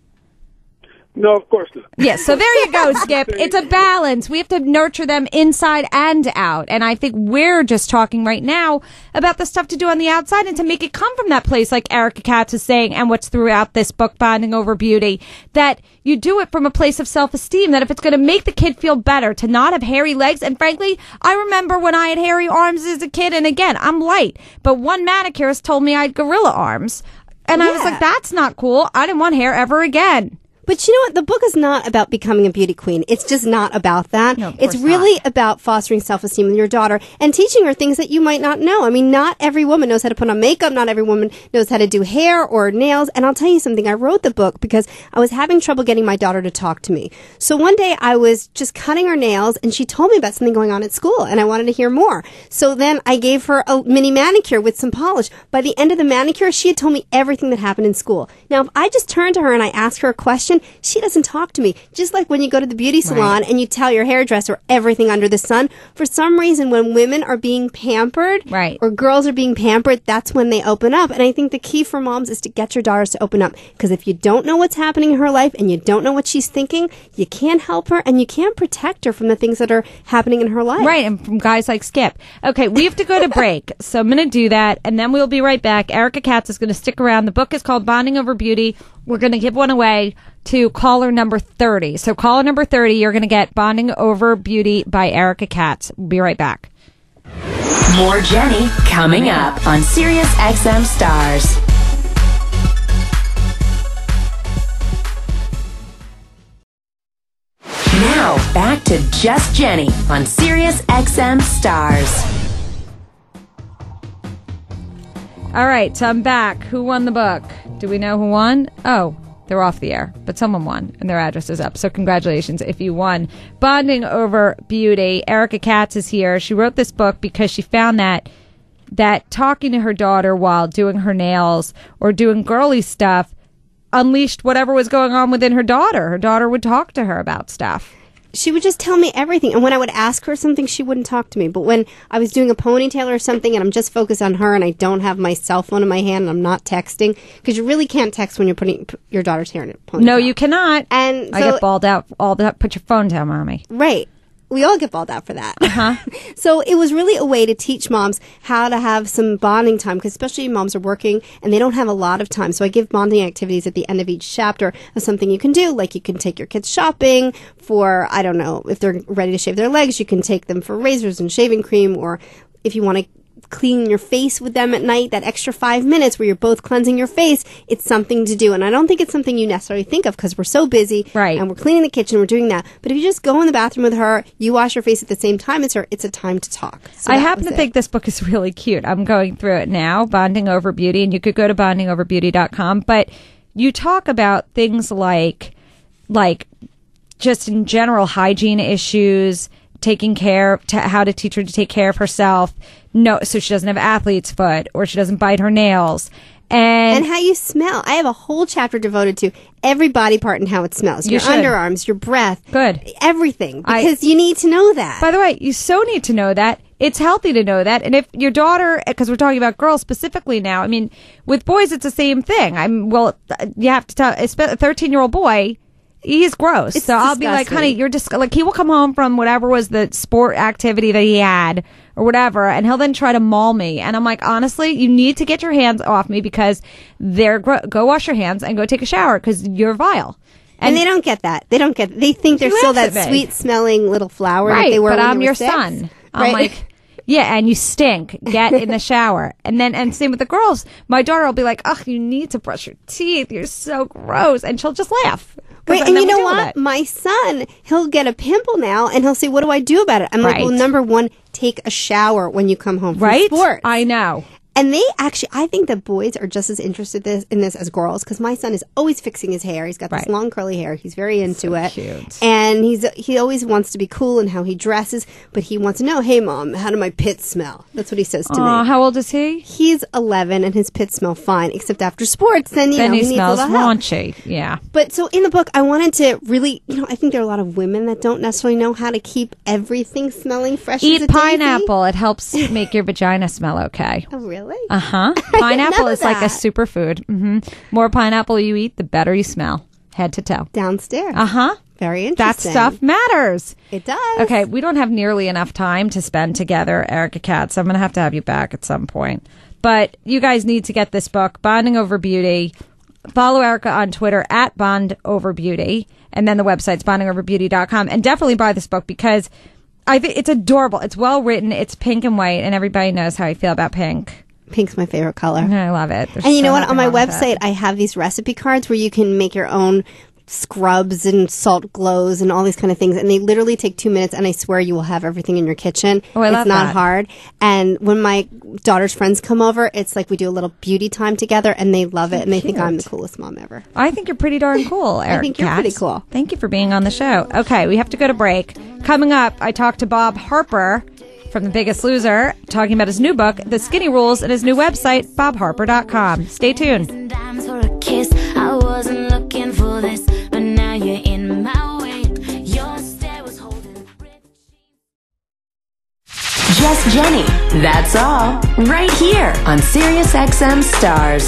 No, of course not. Yes, so there you go, Skip. It's a balance. We have to nurture them inside and out. And I think we're just talking right now about the stuff to do on the outside and to make it come from that place, like Erica Katz is saying, and what's throughout this book, Bonding Over Beauty, that you do it from a place of self-esteem, that if it's going to make the kid feel better to not have hairy legs. And frankly, I remember when I had hairy arms as a kid, and again, I'm light, but one manicurist told me I had gorilla arms. And I was Yeah. like, that's not cool. I didn't want hair ever again. But you know what? The book is not about becoming a beauty queen. It's just not about that. No, of it's course really not. about fostering self-esteem in your daughter and teaching her things that you might not know. I mean, not every woman knows how to put on makeup. Not every woman knows how to do hair or nails. And I'll tell you something. I wrote the book because I was having trouble getting my daughter to talk to me. So one day I was just cutting her nails and she told me about something going on at school and I wanted to hear more. So then I gave her a mini manicure with some polish. By the end of the manicure, she had told me everything that happened in school. Now, if I just turned to her and I asked her a question, fashion, she doesn't talk to me. Just like when you go to the beauty salon Right. and you tell your hairdresser everything under the sun, for some reason, when women are being pampered Right. or girls are being pampered, that's when they open up. And I think the key for moms is to get your daughters to open up. Because if you don't know what's happening in her life and you don't know what she's thinking, you can't help her and you can't protect her from the things that are happening in her life. Right, and from guys like Skip. Okay, we have to go to break, so I'm going to do that, and then we'll be right back. Erica Katz is going to stick around. The book is called Bonding Over Beauty. We're going to give one away to caller number thirty. So caller number thirty, you're going to get Bonding Over Beauty by Erica Katz. We'll be right back. More Jenny coming up on Sirius X M Stars. Now, back to Just Jenny on Sirius X M Stars. All right, so I'm back. Who won the book? Do we know who won? Oh, they're off the air, but someone won, and their address is up. So congratulations if you won. Bonding Over Beauty. Erica Katz is here. She wrote this book because she found that that talking to her daughter while doing her nails or doing girly stuff unleashed whatever was going on within her daughter. Her daughter would talk to her about stuff. She would just tell me everything. And when I would ask her something, she wouldn't talk to me. But when I was doing a ponytail or something and I'm just focused on her and I don't have my cell phone in my hand and I'm not texting, because you really can't text when you're putting p- your daughter's hair in a ponytail. No, you cannot. And I so- get balled out all the put your phone down, Mommy. Right. We all get balled out for that. Uh-huh. So it was really a way to teach moms how to have some bonding time, because especially moms are working and they don't have a lot of time. So I give bonding activities at the end of each chapter of something you can do. Like you can take your kids shopping for, I don't know, if they're ready to shave their legs, you can take them for razors and shaving cream, or if you want to clean your face with them at night, that extra five minutes where you're both cleansing your face, it's something to do. And I don't think it's something you necessarily think of because we're so busy. Right. And we're cleaning the kitchen, we're doing that. But if you just go in the bathroom with her, you wash your face at the same time as her, it's a time to talk. So I that happen was to it. think this book is really cute. I'm going through it now, Bonding Over Beauty, and you could go to bonding over beauty dot com. But you talk about things like, like just in general hygiene issues, taking care, to how to teach her to take care of herself. No, so she doesn't have athlete's foot or she doesn't bite her nails. And, And how you smell. I have a whole chapter devoted to every body part and how it smells. You Your should. underarms, your breath. Good. Everything. I- Because you need to know that. by the way, you so need to know that. It's healthy to know that. And if your daughter, because we're talking about girls specifically now, I mean, with boys, it's the same thing. I'm, well, you have to tell, a thirteen year old boy, he's gross. It's so I'll be like, disgusting. honey, you're just like, he will come home from whatever was the sport activity that he had or whatever, and he'll then try to maul me. And I'm like, honestly, you need to get your hands off me because they're gro- go wash your hands and go take a shower because you're vile. and they don't get that. They don't get They think they're She still that laughs at me. sweet smelling little flower that Right, they were but when I'm they were your six. son. I'm Right. like, yeah, and you stink. Get in the shower. And then, and same with the girls. My daughter will be like, ugh, you need to brush your teeth. You're so gross. And she'll just laugh. 'Cause Right, then and you we know deal with what? it. My son, he'll get a pimple now, and he'll say, "What do I do about it?" I'm like, Right. "Well, number one, take a shower when you come home from Right? sports." I know. And they actually, I think that boys are just as interested this, in this as girls, because my son is always fixing his hair. He's got this Right. long curly hair. He's very into it, cute. and he's he always wants to be cool in how he dresses. But he wants to know, "Hey, mom, how do my pits smell?" That's what he says to Aw, me. how old is he? He's eleven, and his pits smell fine, except after sports. Then you Then know he he, smells needs a little help. raunchy. Yeah. But so in the book, I wanted to really, you know, I think there are a lot of women that don't necessarily know how to keep everything smelling fresh. as Eat a daisy. pineapple. It helps make your vagina smell okay. Oh, really? Uh huh. didn't Pineapple know is like a that. superfood. Mm-hmm. More pineapple you eat, the better you smell, head to toe. Downstairs. Uh huh. Very That interesting. stuff matters. It does. Okay, we don't have nearly enough time to spend together, Erica Katz. I'm going to have to have you back at some point. But you guys need to get this book, Bonding Over Beauty. Follow Erica on Twitter at Bond Over Beauty. And then the website's bonding over beauty dot com. And definitely buy this book because I think it's adorable. It's well written. It's pink and white. And everybody knows how I feel about pink. Pink's my favorite color. I love it. There's And you so know what? nothing On my wrong with website, it. I have these recipe cards where you can make your own scrubs and salt glows and all these kind of things. And they literally take two minutes, and I swear you will have everything in your kitchen. Oh, I it's love not that. hard. And when my daughter's friends come over, it's like we do a little beauty time together, and they love it, and they think I'm the coolest mom ever. I think you're pretty darn cool, Erica think you're Katz. pretty cool. Thank you for being on the show. Okay, we have to go to break. Coming up, I talked to Bob Harper from The Biggest Loser, talking about his new book, The Skinny Rules, and his new website, bob harper dot com. Stay tuned. Dimes for a kiss. I wasn't looking for this, but Jenny. That's all. Right here on Sirius X M Stars.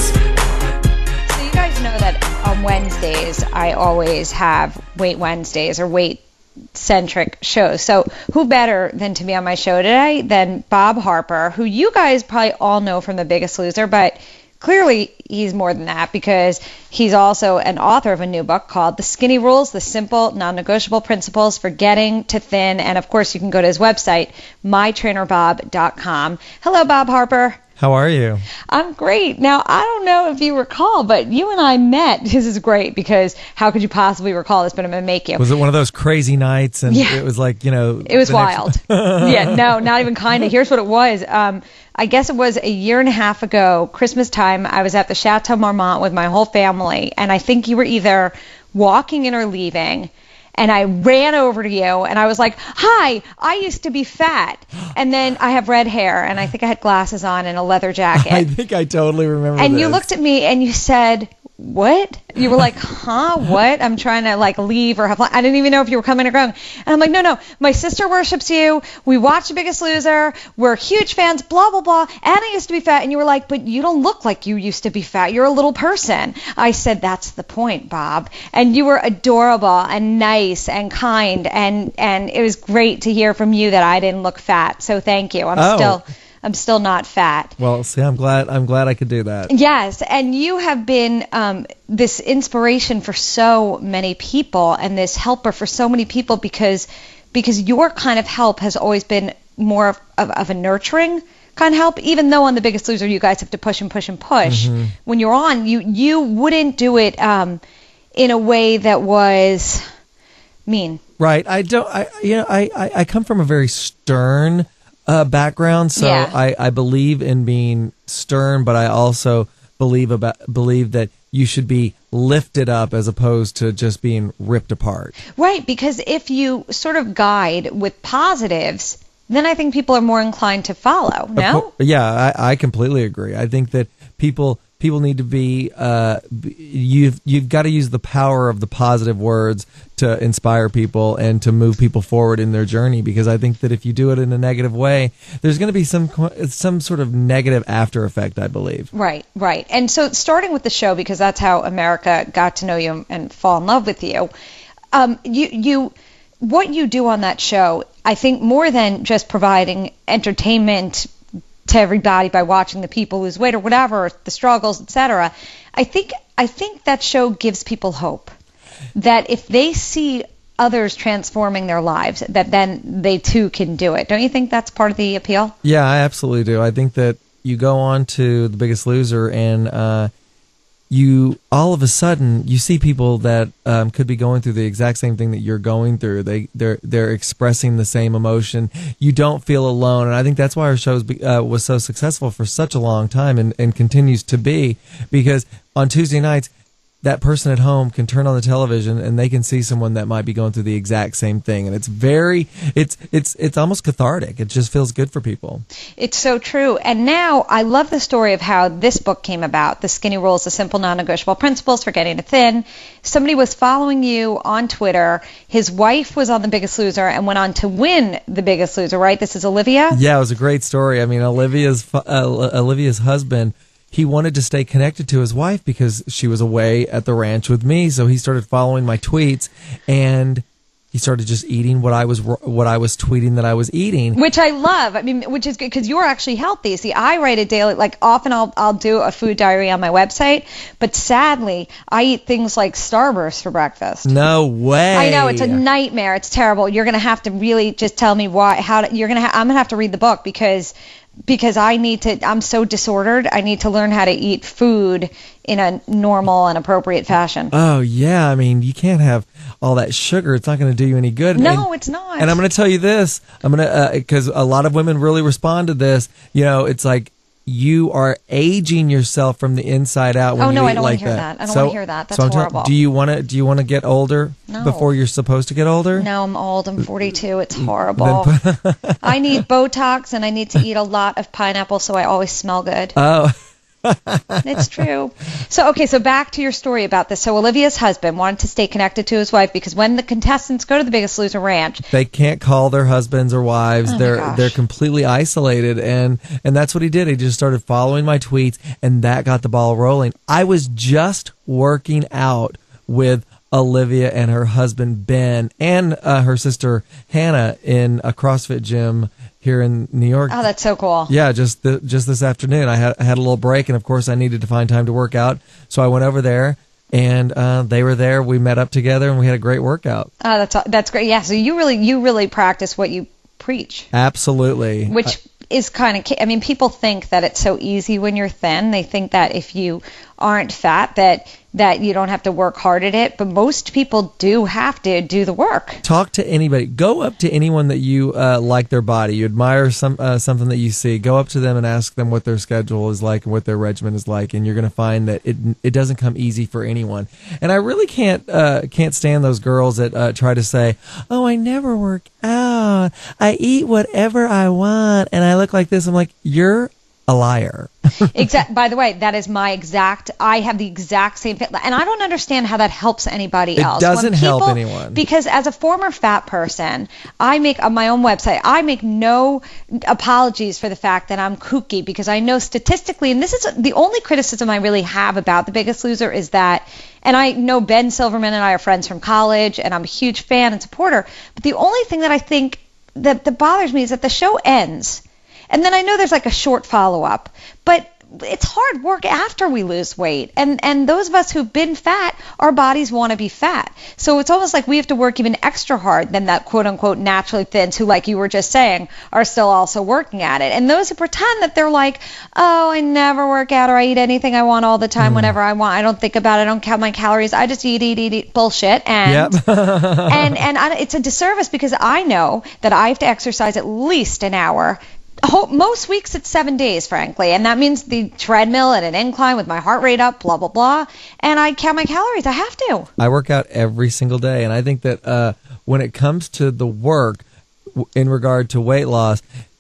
So you guys know that on Wednesdays, I always have Wait Wednesdays or Wait centric shows. So who better than to be on my show today than Bob Harper, who you guys probably all know from The Biggest Loser, but clearly he's more than that because he's also an author of a new book called The Skinny Rules, The Simple, Non-Negotiable Principles for Getting to Thin. And of course, you can go to his website, my trainer bob dot com. Hello, Bob Harper. How are you? I'm great. Now, I don't know if you recall, but you and I met. This is great because how could you possibly recall this, but I'm going to make you. Was it one of those crazy nights? And yeah. It was like, you know. It was the next- wild. Yeah, no, not even kind of. Here's what it was. Um, I guess it was a year and a half ago, Christmas time. I was at the Chateau Marmont with my whole family, and I think you were either walking in or leaving. And I ran over to you, and I was like, hi, I used to be fat. And then I have red hair, and I think I had glasses on and a leather jacket. I think I totally remember And this. you looked at me, and you said, what? You were like, huh, what? I'm trying to, like, leave or have I didn't even know if you were coming or going. And I'm like, no, no, my sister worships you. We watch The Biggest Loser. We're huge fans, blah, blah, blah. And I used to be fat. And you were like, but you don't look like you used to be fat. You're a little person. I said, that's the point, Bob. And you were adorable and nice and kind. And, and it was great to hear from you that I didn't look fat. So thank you. I'm Oh. still... I'm still not fat. Well, see, I'm glad. I'm glad I could do that. Yes, and you have been um, this inspiration for so many people and this helper for so many people because because your kind of help has always been more of, of, of a nurturing kind of help. Even though on The Biggest Loser you guys have to push and push and push, Mm-hmm. when you're on, you you wouldn't do it um, in a way that was mean. Right. I don't. I you know. I I, I come from a very stern uh, background, so Yeah. I, I believe in being stern, but I also believe about believe that you should be lifted up as opposed to just being ripped apart. Right, because if you sort of guide with positives, then I think people are more inclined to follow. Of No? cour- yeah, I, I completely agree. I think that people people need to be uh, b- you've you've got to use the power of the positive words to inspire people and to move people forward in their journey. Because I think that if you do it in a negative way, there's going to be some qu- some sort of negative after effect, I believe. Right, right. And so starting with the show, because that's how America got to know you and fall in love with you, um, you, you, what you do on that show, I think more than just providing entertainment to everybody by watching the people lose weight or whatever, the struggles, et cetera, I think, I think that show gives people hope. That if they see others transforming their lives, that then they too can do it. Don't you think that's part of the appeal? Yeah, I absolutely do. I think that you go on to The Biggest Loser and uh, you all of a sudden you see people that um, could be going through the exact same thing that you're going through. They they're they're expressing the same emotion. You don't feel alone, and I think that's why our show uh, was so successful for such a long time and, and continues to be, because on Tuesday nights, that person at home can turn on the television and they can see someone that might be going through the exact same thing. And it's very, it's, it's, it's almost cathartic. It just feels good for people. It's so true. And now I love the story of how this book came about, The Skinny Rules, The Simple Non-Negotiable Principles for Getting to Thin. Somebody was following you on Twitter. His wife was on The Biggest Loser and went on to win The Biggest Loser, right? This is Olivia? Yeah, it was a great story. I mean, Olivia's, uh, Olivia's husband, he wanted to stay connected to his wife because she was away at the ranch with me. So he started following my tweets and he started just eating what I was what I was tweeting that I was eating, which I love. I mean, which is good because you're actually healthy. See, I write a daily. Like often, I'll I'll do a food diary on my website, but sadly, I eat things like Starburst for breakfast. No way. I know, it's a nightmare. It's terrible. You're gonna have to really just tell me why. How to, you're gonna? Ha- I'm gonna have to read the book because. Because I need to, I'm so disordered, I need to learn how to eat food in a normal and appropriate fashion. Oh, yeah. I mean, you can't have all that sugar. It's not going to do you any good. No, and, it's not. And I'm going to tell you this. I'm going to, because uh, a lot of women really respond to this. You know, it's like you are aging yourself from the inside out when oh, you no, eat I don't like want to hear that. that. I don't so, want to hear that. That's so I'm horrible. Talking, do you want to, do you want to get older No. before you're supposed to get older? No, I'm old. I'm forty-two. It's horrible. I need Botox and I need to eat a lot of pineapple so I always smell good. Oh. It's true. So, okay, so back to your story about this. So Olivia's husband wanted to stay connected to his wife because when the contestants go to the Biggest Loser Ranch, they can't call their husbands or wives. Oh my they're gosh. they're completely isolated, and and that's what he did. He just started following my tweets, and that got the ball rolling. I was just working out with Olivia and her husband Ben and uh, her sister Hannah in a CrossFit gym here in New York. oh, that's so cool. Yeah, just the, just this afternoon. I had I had a little break, and of course I needed to find time to work out, so I went over there, and uh, they were there. We met up together, and we had a great workout. Oh, that's that's great. Yeah, so you really you really practice what you preach, Absolutely. which is kind of. I mean, people think that it's so easy when you're thin. They think that if you aren't fat, that that you don't have to work hard at it. But most people do have to do the work. Talk to anybody. Go up to anyone that you uh, like their body. You admire some uh, something that you see. Go up to them and ask them what their schedule is like and what their regimen is like, and you're going to find that it it doesn't come easy for anyone. And I really can't uh, can't stand those girls that uh, try to say, "Oh, I never work out. I eat whatever I want, and I look like this." I'm like, you're a liar. Exact. By the way, that is my exact. I have the exact same thing, and I don't understand how that helps anybody It else. doesn't When people- help anyone. Because as a former fat person, I make on my own website. I make no apologies for the fact that I'm kooky because I know statistically, and this is the only criticism I really have about The Biggest Loser is that. And I know Ben Silverman and I are friends from college, and I'm a huge fan and supporter. But the only thing that I think that, that bothers me is that the show ends. And then I know there's like a short follow-up, but it's hard work after we lose weight. And and those of us who've been fat, our bodies want to be fat. So it's almost like we have to work even extra hard than that quote-unquote naturally thins who, like you were just saying, are still also working at it. And those who pretend that they're like, oh, I never work out or I eat anything I want all the time whenever I want. I don't think about it. I don't count my calories. I just eat, eat, eat, eat. Bullshit. And, Yep. and, and I, it's a disservice because I know that I have to exercise at least an hour. Ho- Most weeks it's seven days, frankly, and that means the treadmill at an incline with my heart rate up, blah, blah, blah, and I count my calories. I have to. I work out every single day, and I think that uh, when it comes to the work w- in regard to weight loss,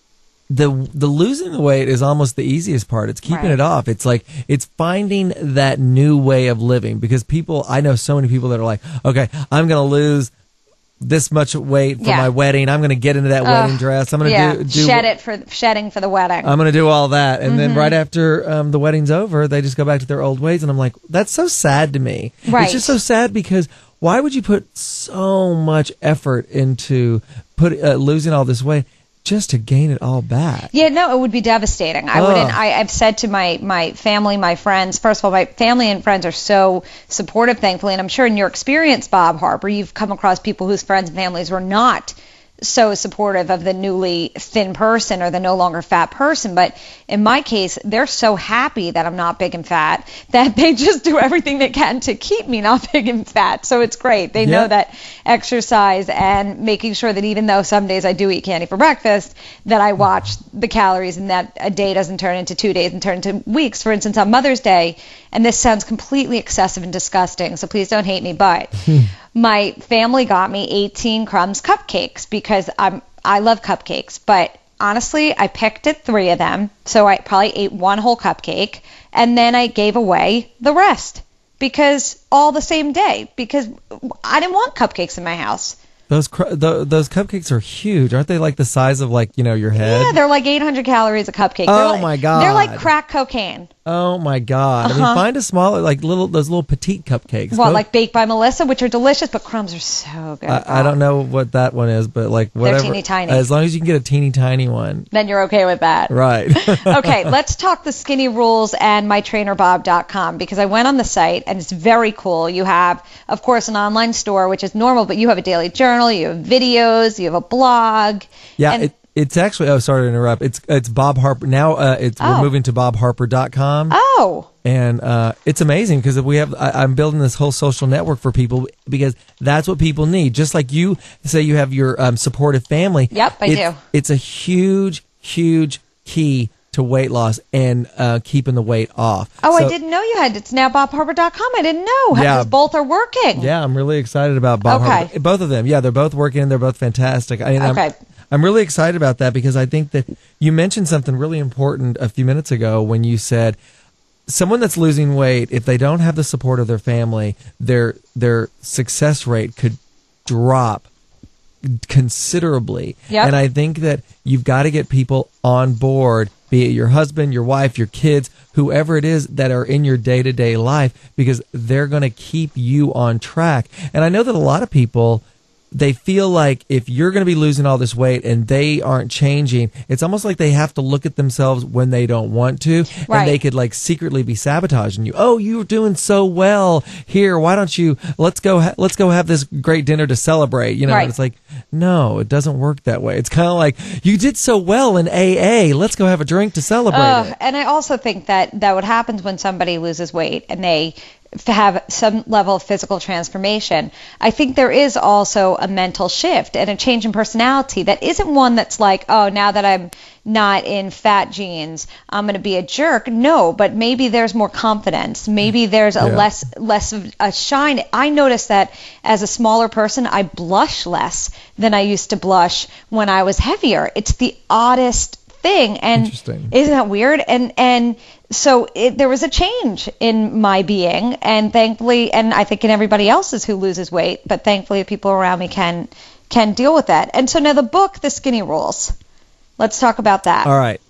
the the losing the weight is almost the easiest part. It's keeping Right. it off. It's like it's finding that new way of living because people, I know so many people that are like, okay, I'm going to lose this much weight for Yeah. my wedding. I'm going to get into that wedding dress. I'm going to Yeah, do, do shed it for shedding for the wedding. I'm going to do all that. And Mm-hmm. then right after um, the wedding's over, they just go back to their old ways. And I'm like, that's so sad to me. Right. It's just so sad because why would you put so much effort into put uh, losing all this weight just to gain it all back? Yeah, no, it would be devastating. I Ugh. wouldn't. I, I've said to my my family, my friends. First of all, my family and friends are so supportive, thankfully, and I'm sure in your experience, Bob Harper, you've come across people whose friends and families were not so supportive of the newly thin person or the no longer fat person. But in my case, they're so happy that I'm not big and fat that they just do everything they can to keep me not big and fat. So it's great. They Yeah. know that exercise and making sure that even though some days I do eat candy for breakfast, that I watch the calories and that a day doesn't turn into two days and turn into weeks. For instance, on Mother's Day, and this sounds completely excessive and disgusting, so please don't hate me, but my family got me eighteen Crumbs cupcakes because I'm I love cupcakes, but honestly, I picked at three of them, so I probably ate one whole cupcake, and then I gave away the rest because all the same day because I didn't want cupcakes in my house. Those cr- th- those cupcakes are huge. Aren't they like the size of like, you know, your head? Yeah, they're like eight hundred calories a cupcake. Oh, They're like, my God. They're like crack cocaine. Oh my God. I mean, find a smaller, like little, those little petite cupcakes. What, Those- like Baked by Melissa, which are delicious, but Crumbs are so good. I, I don't know what that one is, but like whatever. teeny tiny. As long as you can get a teeny tiny one. Then you're okay with that. Right. Okay, let's talk the skinny rules and my trainer bob dot com because I went on the site and it's very cool. You have, of course, an online store, which is normal, but you have a daily journal, you have videos, you have a blog. Yeah, and, it, it's actually, oh, sorry to interrupt. It's it's Bob Harper. Now uh, it's Oh. we're moving to bob harper dot com. oh, And uh, it's amazing because we have. I, I'm building this whole social network for people because that's what people need. Just like you say, you have your um, supportive family. Yep, I it's, do. It's a huge, huge key to weight loss and uh, keeping the weight off. oh, So- I didn't know you had. It's now bob harper dot com. I didn't know. Yeah. Because both are working. Yeah, I'm really excited about Bob Okay. Harper. Both of them. Yeah, they're both working. They're both fantastic. I, and Okay. I'm, I'm really excited about that because I think that you mentioned something really important a few minutes ago when you said, someone that's losing weight, if they don't have the support of their family, their their success rate could drop considerably. Yep. And I think that you've got to get people on board, be it your husband, your wife, your kids, whoever it is that are in your day-to-day life, because they're going to keep you on track. And I know that a lot of people, they feel like if you're going to be losing all this weight and they aren't changing, it's almost like they have to look at themselves when they don't want to, Right. and they could like secretly be sabotaging you. Oh, you're doing so well here. Why don't you let's go ha- let's go have this great dinner to celebrate? You know, Right. and it's like, no, it doesn't work that way. It's kind of like, you did so well in A A. Let's go have a drink to celebrate Uh, it. and I also think that that what happens when somebody loses weight and they f- have some level of physical transformation, I think there is also a mental shift and a change in personality that isn't one that's like, oh, now that I'm not in fat jeans, I'm going to be a jerk. No, but maybe there's more confidence. Maybe there's a Yeah. less less of a shine. I noticed that as a smaller person, I blush less than I used to blush when I was heavier. It's the oddest thing, and Interesting. isn't that weird? And and so it, there was a change in my being, and thankfully, and I think in everybody else's who loses weight, but thankfully people around me can can deal with that. And so now the book, The Skinny Rules. Let's talk about that. All right.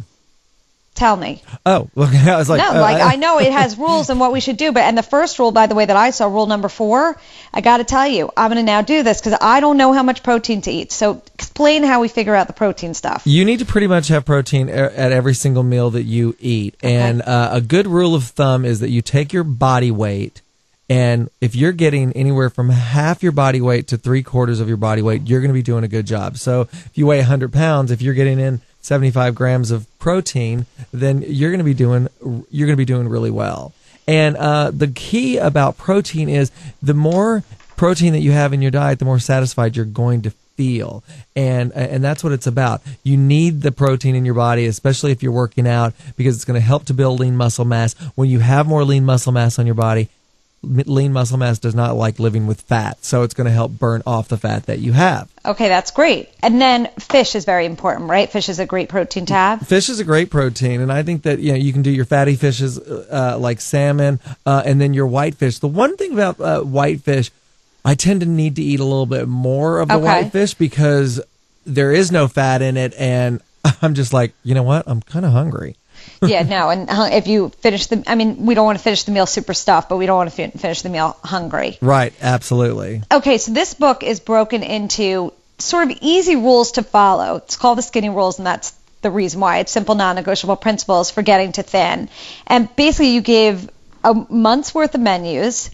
Tell me. Oh, well, I was like, No, uh, like I know it has rules and what we should do, but and the first rule, by the way, that I saw, rule number four, I got to tell you, I'm going to now do this because I don't know how much protein to eat. So explain how we figure out the protein stuff. You need to pretty much have protein a- at every single meal that you eat. And uh, a good rule of thumb is that you take your body weight, and if you're getting anywhere from half your body weight to three quarters of your body weight, you're going to be doing a good job. So if you weigh one hundred pounds, if you're getting in seventy-five grams of protein, then you're going to be doing you're going to be doing really well. And uh, the key about protein is the more protein that you have in your diet, the more satisfied you're going to feel. And and that's what it's about. You need the protein in your body, especially if you're working out, because it's going to help to build lean muscle mass. When you have more lean muscle mass on your body, lean muscle mass does not like living with fat, so it's going to help burn off the fat that you have. Okay, that's great. And then fish is very important, right? Fish is a great protein to have. Fish is a great protein, and I think that you know you can do your fatty fishes uh, like salmon, uh, and then your white fish. The one thing about uh, white fish, I tend to need to eat a little bit more of the Okay. white fish because there is no fat in it, and I'm just like, you know what? I'm kind of hungry. Yeah, no, and uh, if you finish the, I mean, we don't want to finish the meal super stuffed, but we don't want to fin- finish the meal hungry. Right, absolutely. Okay, so this book is broken into sort of easy rules to follow. It's called The Skinny Rules, and that's the reason why. It's simple, non-negotiable principles for getting to thin. And basically, you give a month's worth of menus.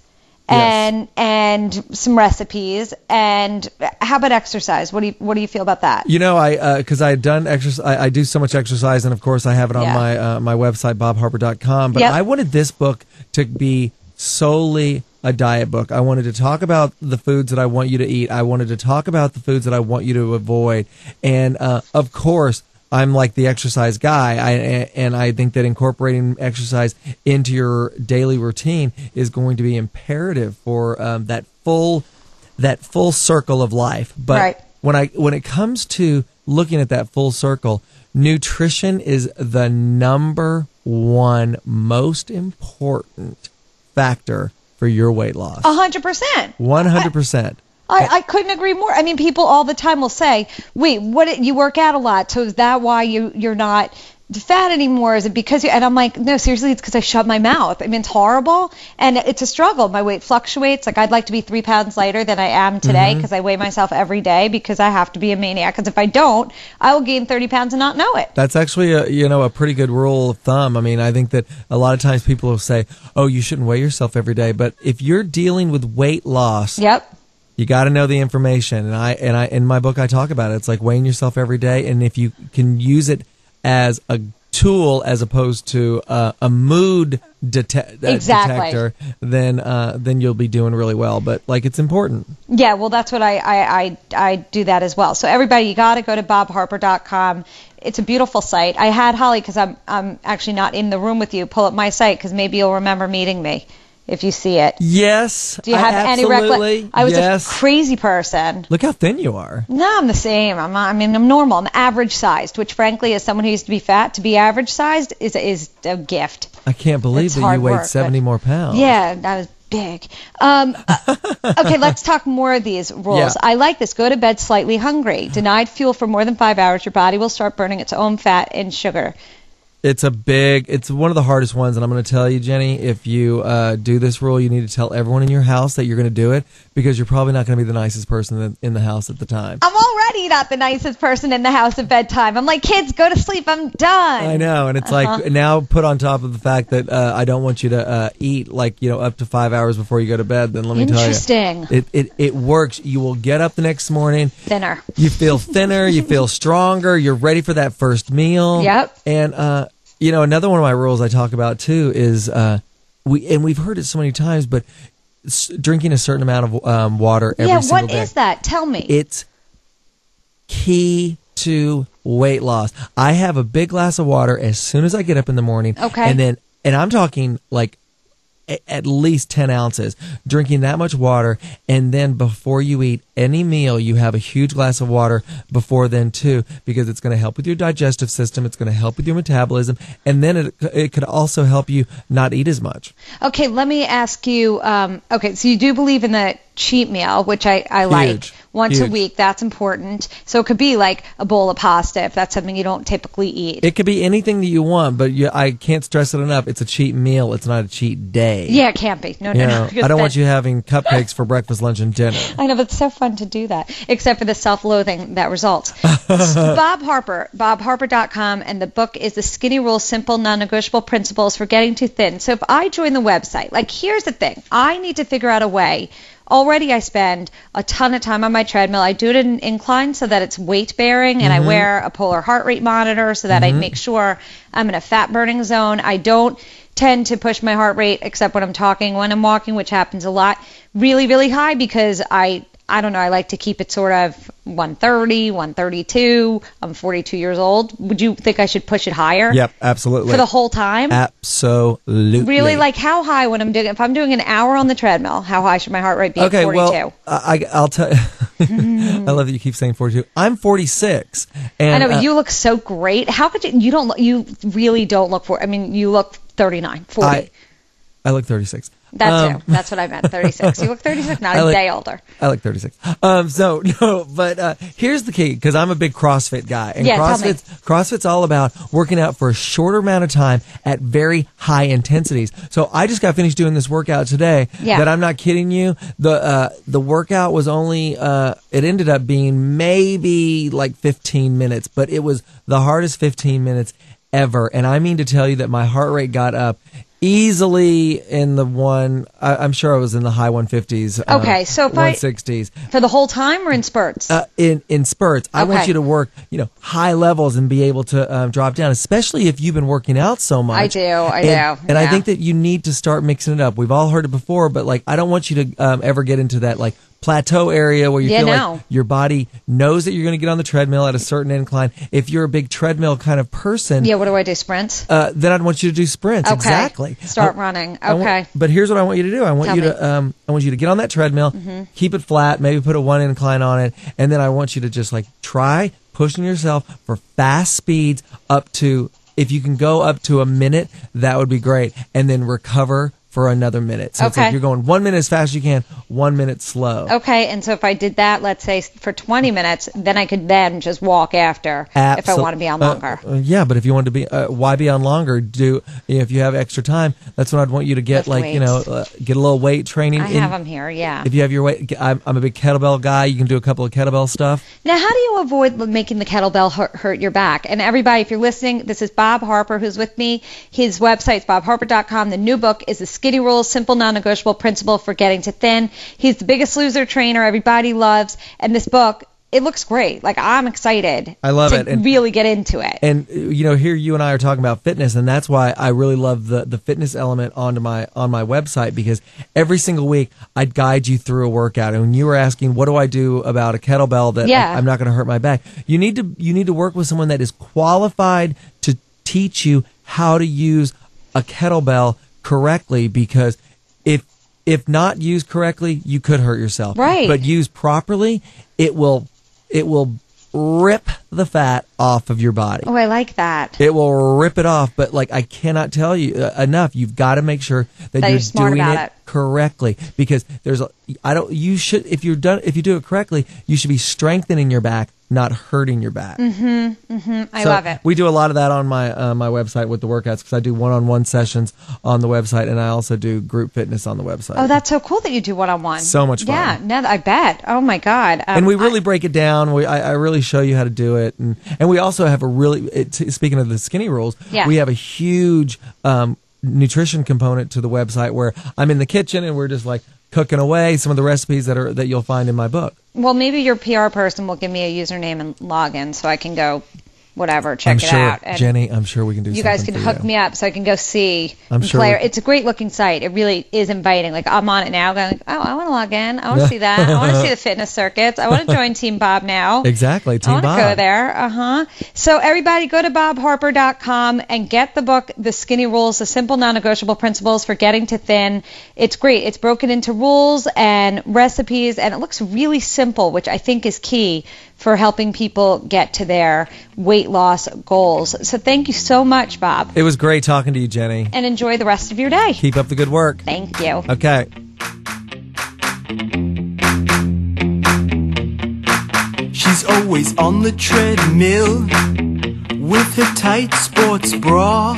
And Yes. and some recipes, and how about exercise? What do you what do you feel about that? You know, I because I had done exercise, I, I do so much exercise, and of course, I have it on Yeah. my uh, my website, bob harper dot com. But Yep. I wanted this book to be solely a diet book. I wanted to talk about the foods that I want you to eat. I wanted to talk about the foods that I want you to avoid, and uh, of course, I'm like the exercise guy, I, and I think that incorporating exercise into your daily routine is going to be imperative for um, that full that full circle of life. But Right. when I when it comes to looking at that full circle, nutrition is the number one most important factor for your weight loss. A hundred percent. One hundred percent. I, I couldn't agree more. I mean, people all the time will say, "Wait, what? You work out a lot, so is that why you you're not fat anymore? Is it because you?" And I'm like, "No, seriously, it's because I shut my mouth. I mean, it's horrible, and it's a struggle. My weight fluctuates. Like, I'd like to be three pounds lighter than I am today because I weigh myself every day because I have to be a maniac. Because if I don't, I will gain thirty pounds and not know it." That's actually a you know a pretty good rule of thumb. I mean, I think that a lot of times people will say, "Oh, you shouldn't weigh yourself every day," but if you're dealing with weight loss, Yep. you got to know the information. And I and I in my book I talk about it. It's like weighing yourself every day, and if you can use it as a tool as opposed to uh, a mood dete- uh, Exactly. detector, then uh, then you'll be doing really well. But like, it's important. Yeah, well, that's what I, I, I, I do that as well. So everybody, you got to go to bob harper dot com. It's a beautiful site. I had Holly, because I'm I'm actually not in the room with you, pull up my site because maybe you'll remember meeting me. if you see it. Yes. Do you have I any absolutely, recollection? I was yes. a crazy person. Look how thin you are. No, I'm the same. I'm not, I mean, I'm normal. I'm average sized, which frankly, as someone who used to be fat, to be average sized is is a gift. I can't believe It's that you hard weighed work, seventy but- more pounds. Yeah, that was big. Um, uh, okay, let's talk more of these rules. Yeah. I like this. Go to bed slightly hungry. Denied fuel for more than five hours, your body will start burning its own fat and sugar. It's a big, it's one of the hardest ones, and I'm going to tell you, Jenny, if you uh, do this rule, you need to tell everyone in your house that you're going to do it, because you're probably not going to be the nicest person in- in the house at the time. I'm already not the nicest person in the house at bedtime. I'm like, kids, go to sleep. I'm done. I know, and it's Uh-huh. like now put on top of the fact that uh, I don't want you to uh, eat like you know up to five hours before you go to bed. Then let me tell you, Interesting. it, it it works. You will get up the next morning, Thinner. you feel thinner, you feel stronger, you're ready for that first meal. Yep. And uh, you know, another one of my rules I talk about too is uh, we and we've heard it so many times, but s- drinking a certain amount of um, water every Yeah, single what day. is that? Tell me. It's key to weight loss. I have a big glass of water as soon as I get up in the morning. Okay. And then, and I'm talking like a- at least ten ounces, drinking that much water. And then before you eat any meal, you have a huge glass of water before then too, because it's going to help with your digestive system. It's going to help with your metabolism. And then it, it could also help you not eat as much. Okay, let me ask you. Um, okay, so you do believe in the cheat meal, which I, I like. Huge. Once Huge. a week, that's important. So it could be like a bowl of pasta if that's something you don't typically eat. It could be anything that you want, but you, I can't stress it enough. It's a cheat meal. It's not a cheat day. Yeah, it can't be. No, You no, know, no. because I don't then- want you having cupcakes for breakfast, lunch, and dinner. I know, but it's so fun to do that, except for the self-loathing that results. Bob Harper, bob harper dot com, and the book is The Skinny Rules, Simple, Non-Negotiable Principles for Getting Too Thin. So if I join the website, like here's the thing, I need to figure out a way. Already I spend a ton of time on my treadmill. I do it in incline so that it's weight bearing, and Mm-hmm. I wear a polar heart rate monitor so that I make sure I'm in a fat burning zone. I don't tend to push my heart rate except when I'm talking, when I'm walking, which happens a lot, really, really high because I I don't know, I like to keep it sort of one thirty, one thirty-two. I'm forty-two years old. Would you think I should push it higher? Yep, absolutely. For the whole time? Absolutely. Really? Like how high when I'm doing, if I'm doing an hour on the treadmill, how high should my heart rate be Okay, at forty-two? well, I, I'll tell. I love that you keep saying forty-two. I'm forty-six, and I know, but uh, you look so great. How could you, you don't, look- you really don't look for, I mean, you look thirty-nine, forty. I, I look thirty-six. That's Um, it. That's what I meant, thirty-six. You look thirty-six, not I a look- day older. I look thirty-six. Um, so no, but uh, here's the key, because I'm a big CrossFit guy, and Yeah, tell me. CrossFit's CrossFit's all about working out for a shorter amount of time at very high intensities. So I just got finished doing this workout today. Yeah. That I'm not kidding you. The uh, the workout was only uh, it ended up being maybe like fifteen minutes, but it was the hardest fifteen minutes ever. And I mean to tell you that my heart rate got up easily in the one, I, I'm sure I was in the high one fifties. Okay, uh, so if I- one sixties. For the whole time or in spurts? Uh, in in spurts. I want Okay. you to work, you know, high levels and be able to um, drop down, especially if you've been working out so much. I do, I and, do, And I yeah. think that you need to start mixing it up. We've all heard it before, but like I don't want you to um, ever get into that like plateau area where you Yeah, feel no. like your body knows that you're going to get on the treadmill at a certain incline. If you're a big treadmill kind of person, yeah, what do I do, sprints? uh, then I'd want you to do sprints. Okay. Exactly. Start I- running. I want- Okay. but here's what I want you to do. I want Tell you me. Mm-hmm. to um, I want you to get on that treadmill, keep it flat, maybe put a one incline on it, and then I want you to just like try pushing yourself for fast speeds up to, if you can go up to a minute, that would be great, and then recover for another minute. So it's Okay. like you're going one minute as fast as you can, one minute slow. Okay, and so if I did that, let's say for twenty minutes, then I could then just walk after if I Absol- want to be on uh, longer. uh, yeah, but if you want to be, uh, why be on longer? Do if you have extra time? That's when I'd want you to get Lift like you know weights. uh, get a little weight training. I in- have them here, yeah. If you have your weight, I'm, I'm a big kettlebell guy. You can do a couple of kettlebell stuff. Now, how do you avoid making the kettlebell hurt, hurt your back? And everybody, if you're listening, this is Bob Harper who's with me. His website is bob harper dot com. The new book is The Skinny Rules, Simple, Non-Negotiable Principle for Getting to Thin. He's the Biggest Loser trainer everybody loves. And this book, it looks great. Like, I'm excited I love to it. And- really get into it. And uh, you know, here you and I are talking about fitness, and that's why I really love the the fitness element onto my on my website, because every single week I'd guide you through a workout. And when you were asking, what do I do about a kettlebell that Yeah. I, I'm not going to hurt my back? You need to you need to work with someone that is qualified to teach you how to use a kettlebell correctly, because if if not used correctly, you could hurt yourself. Right. But used properly, it will it will rip the fat off of your body. Oh, I like that. It will rip it off, but like I cannot tell you uh, enough. You've got to make sure that, That you're, you're smart doing about it, it. correctly, because there's a I don't you should if you're done if you do it correctly, you should be strengthening your back, not hurting your back. Mm-hmm. Mm-hmm. I So love it. We do a lot of that on my uh, my website with the workouts because I do one-on-one sessions on the website, and I also do group fitness on the website. Oh, that's so cool that you do one-on-one. So much fun. Yeah, no, I bet. Oh, my God. Um, and we really I- break it down. We, I, I really show you how to do it, and and we also have a really. It, speaking of the skinny rules, Yeah. we have a huge um, nutrition component to the website where I'm in the kitchen and we're just like cooking away some of the recipes that are that you'll find in my book. Well, maybe your P R person will give me a username and login so I can go, whatever, check I'm it sure, out. And Jenny. I'm sure we can do. you guys something can for hook you. me up so I can go see I'm and sure play. we- It's a great looking site. It really is inviting. Like I'm on it now, going, oh, I want to log in. I want to see that. I want to see the fitness circuits. I want to join Team Bob now. Exactly, Team I want to Bob. go there. Uh huh. So everybody, go to bob harper dot com and get the book, The Skinny Rules: The Simple Non-Negotiable Principles for Getting to Thin. It's great. It's broken into rules and recipes, and it looks really simple, which I think is key for helping people get to their weight loss goals. So thank you so much, Bob, It was great talking to you, Jenny. and enjoy the rest of your day. Keep up the good work. Thank you. Okay. She's always on the treadmill with her tight sports bra.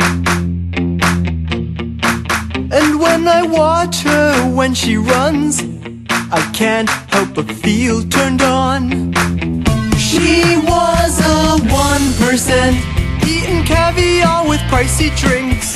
And when I watch her when she runs, I can't help but feel turned on. She was a one percent, eating caviar with pricey drinks.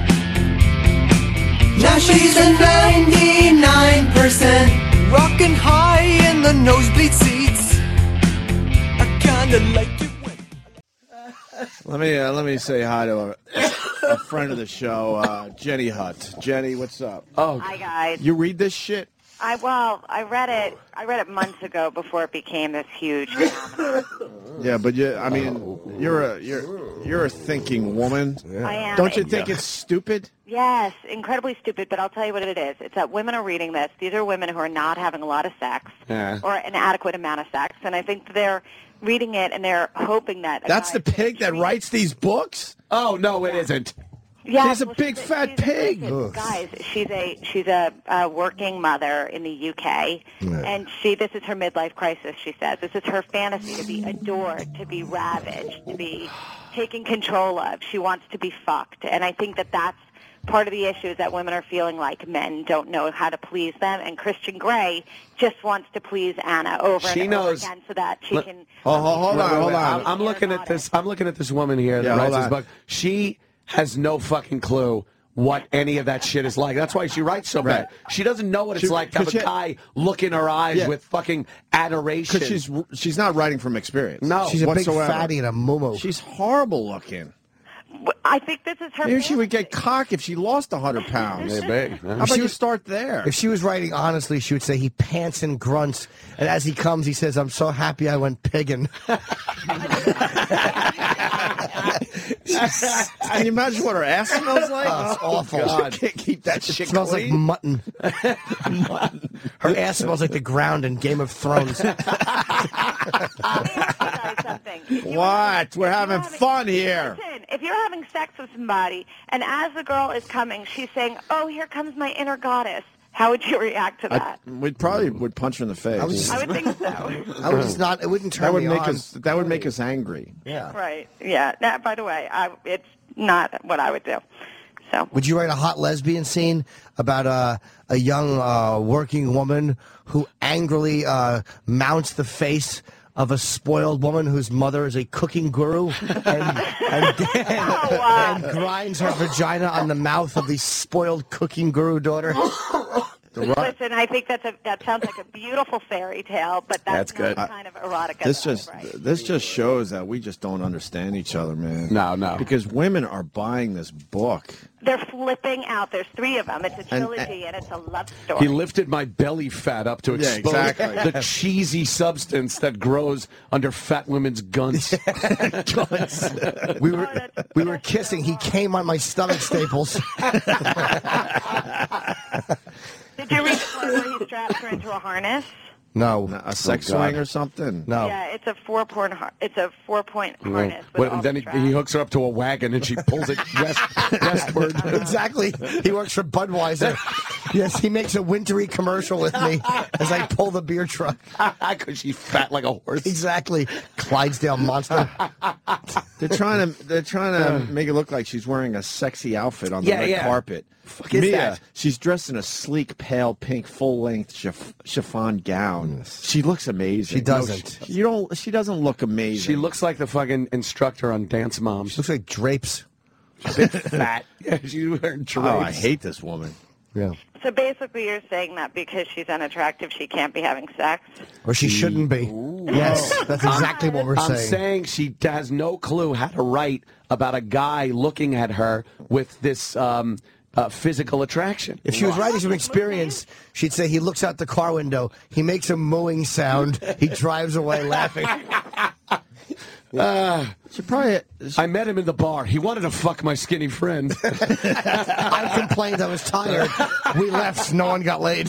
Now she's a ninety-nine percent, rocking high in the nosebleed seats. I kinda like it when... Let me uh, let me say hi to a, a friend of the show, uh, Jenny Hutt. Jenny, what's up? Oh, Hi, guys. you read this shit? I well, I read it. I read it months ago before it became this huge phenomenon. Yeah, but you, I mean, you're a you're you're a thinking woman. I am. Don't you think it's stupid? Yes, incredibly stupid. But I'll tell you what it is. It's that women are reading this. These are women who are not having a lot of sex Yeah. or an adequate amount of sex, and I think they're reading it and they're hoping that. a That's guy the pig that writes these books? Oh no, it isn't. Yeah, She's a well, big she's fat she's a- pig. listen, guys, she's a she's a, a working mother in the U K, and she this is her midlife crisis. She says this is her fantasy to be adored, to be ravaged, to be taken control of. She wants to be fucked, and I think that that's part of the issue is that women are feeling like men don't know how to please them, and Christian Grey just wants to please Anna over She and knows- over again so that she Let- can. Oh, hold, hold Wait, on, wait, hold wait. on. I'm, I'm looking at this. I'm looking at this woman here that Yeah, writes hold this on. book. She has no fucking clue what any of that shit is like. That's why she writes so bad. She doesn't know what it's She- like to have a 'cause she- guy look in her eyes Yeah. with fucking adoration. Because she's she's not writing from experience. No, She's a big whatsoever. fatty and a mumu. She's horrible looking. I think this is her. Maybe she would get cock if she lost a hundred pounds. They're big. How about you start there? If she was writing honestly, she would say he pants and grunts, and as he comes, he says, "I'm so happy I went pigging." Can you imagine what her ass smells like? Oh, it's awful. God. Can't keep that It shit smells like clean. mutton. Mutton. Her ass smells like the ground in Game of Thrones. What? We're having fun here. Listen, if you're having sex with somebody, and as the girl is coming, she's saying, "Oh, here comes my inner goddess." How would you react to that? I, we'd probably would punch her in the face. I was just- I would think so. I was just not. It wouldn't turn that would me make on. us. That would make us angry. Yeah. Right. Yeah. Now, by the way, I, it's not what I would do. So. Would you write a hot lesbian scene about uh, a young uh, working woman who angrily uh, mounts the face of a spoiled woman whose mother is a cooking guru and, and, and, and grinds her vagina on the mouth of the spoiled cooking guru daughter? Listen, I think that's a that sounds like a beautiful fairy tale, but that's, That's good. not kind of erotica. This though, just right? this just shows that we just don't understand each other, man. No, no. Because women are buying this book. They're flipping out. There's three of them. It's a And- trilogy, and, it's a love story. He lifted my belly fat up to Yeah, expose exactly. the cheesy substance that grows under fat women's guns. We were we were kissing. He came on my stomach staples. Did you read straps her into a harness. No, a sex Oh, God. swing or something. No. Yeah, it's a four point. Har- it's a four point Well, harness. With well, all then the he, he hooks her up to a wagon and she pulls it west, westward. Exactly. He works for Budweiser. Yes, he makes a wintry commercial with me as I pull the beer truck. Because she's fat like a horse. Exactly. Clydesdale monster. They're trying to they're trying to make it look like she's wearing a sexy outfit on the Yeah, red yeah. carpet. Fuck is Mia, that? she's dressed in a sleek, pale pink, full length chiff- chiffon gown. She looks amazing. She doesn't. No, she, you don't. She doesn't look amazing. She looks like the fucking instructor on Dance Moms. Looks like drapes. A bit fat. Yeah, she's wearing drapes. Oh, I hate this woman. Yeah. So basically, you're saying that because she's unattractive, she can't be having sex. Or she shouldn't be. Yes, that's exactly what we're I'm saying. saying she has no clue how to write about a guy looking at her with this um, uh, physical attraction. If she was writing from experience, she'd say he looks out the car window, he makes a mooing sound, he drives away laughing. Uh, She probably. I met him in the bar. He wanted to fuck my skinny friend. I complained I was tired. We left. No one got laid.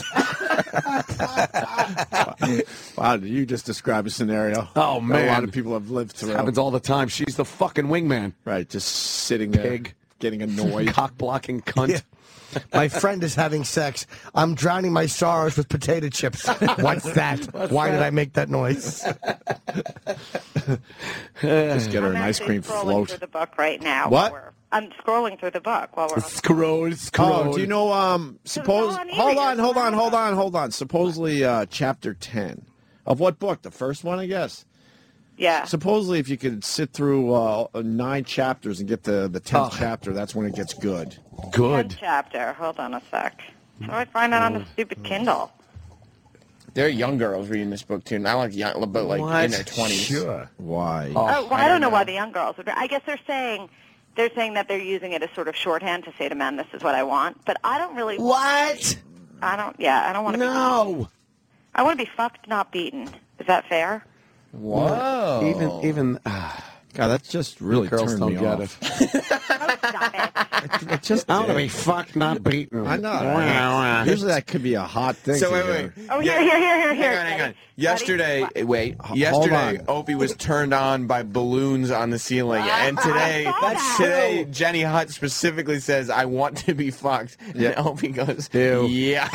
Wow, did you just describe a scenario? Oh, that man. a lot of people have lived through. This happens all the time. She's the fucking wingman. Right, just sitting there, Pig. getting annoyed. Cock blocking cunt. Yeah. My friend is having sex. I'm drowning my sorrows with potato chips. What's that? What's Why that? did I make that noise? Just get her I'm an ice actually cream scrolling float. through the book right now. What? while we're- I'm scrolling through the book while we're. Scroll, scroll. Oh, do you know? Um, suppose. go on, Hold Amy, on, hold you're on, hold on, hold on. Supposedly, uh, chapter ten of what book? The first one, I guess. Yeah. Supposedly, if you could sit through uh, nine chapters and get to the tenth Oh. chapter, that's when it gets good. Good. Tenth chapter. Hold on a sec. How do I find that on the stupid Kindle? There are young girls reading this book too, not like young, but like What? in their twenties. Sure. Why? Oh, well, I, I don't know don't why know. the young girls would. I guess they're saying they're saying that they're using it as sort of shorthand to say to men, "This is what I want." But I don't really. What? I don't. Yeah, I don't want to. Be, No. I want to be fucked, not beaten. Is that fair? Whoa. Even, even. Uh, God, that's just really girls turned don't me get off. it. It just I want to be fucked, not beaten. I know. Usually that could be a hot thing. So to wait, hear. wait. Oh, here, here, here, here, here. Hang on, hang on. Ready? Yesterday, Ready? wait. Hold Yesterday, on. Opie was turned on by balloons on the ceiling, and today, I saw that. today, Jenny Hutt specifically says, "I want to be fucked." Yeah. And Opie goes, Ew. "Yeah."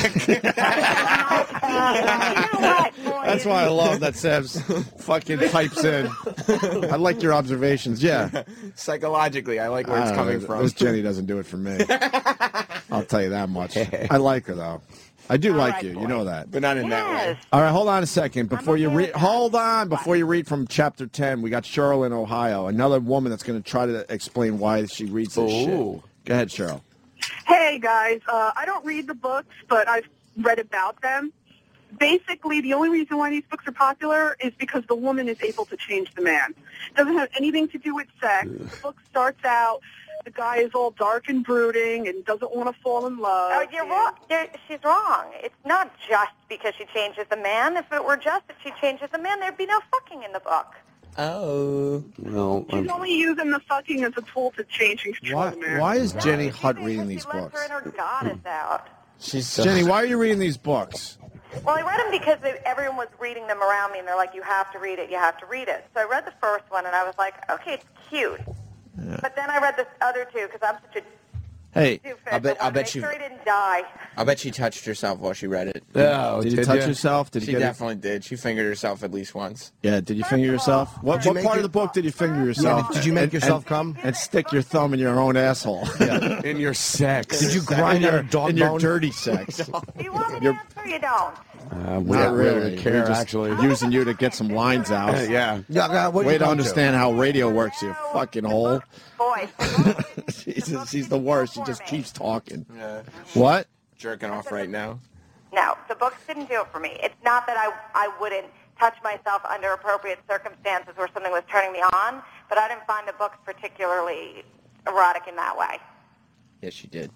You know what, boys? That's why I love that Seb's fucking pipes in. I like your observations. Yeah. Psychologically, I like where I it's don't know, coming from. This Jenny doesn't do it for me. I'll tell you that much. I like her though. I do All like right, you. boy. You know that. but not in that way. Yes. All right, hold on a second before you okay read. with that. Hold on before you read from chapter ten. We got Cheryl in Ohio, another woman that's going to try to explain why she reads this Ooh. shit. Go ahead, Cheryl. Hey guys, uh, I don't read the books, but I've read about them. Basically, the only reason why these books are popular is because the woman is able to change the man. It doesn't have anything to do with sex. The book starts out, the guy is all dark and brooding and doesn't want to fall in love. Oh, you're wrong. You're, she's wrong. It's not just because she changes the man. If it were just if she changes the man, there'd be no fucking in the book. Oh. No. She's I'm, only using the fucking as a tool to change and control Why, the man. why is Jenny Hutt Maybe reading because these she lets books? her inner goddess out. She's so Jenny, why are you reading these books? Well, I read them because they, everyone was reading them around me, and they're like, you have to read it, you have to read it. So I read the first one, and I was like, okay, it's cute. But then I read the other two because I'm such a Hey, doofus. I bet- wanted I to bet make you- sure he didn't die. I bet she touched herself while she read it. oh, did you touch yourself? Did She you get it? definitely did. She fingered herself at least once. Yeah, did you finger yourself? What, Did you what make part it- of the book did you finger yourself? did- did you make And- yourself and- come? And stick your thumb in your own asshole. In your sex. Did you grind out a dog in your bone? dirty sex. Do you want me to You're- answer or you don't? Uh, we Not don't really. really care, We're just actually. using you to get some lines out. Uh, yeah. Yeah, uh, what do Way you to come understand how radio works, you fucking hole. Boy. she's, she's the worst. She just keeps talking. Yeah. What? Jerking off right now. No, the books didn't do it for me. It's not that I I wouldn't touch myself under appropriate circumstances where something was turning me on, but I didn't find the books particularly erotic in that way. Yes, she did.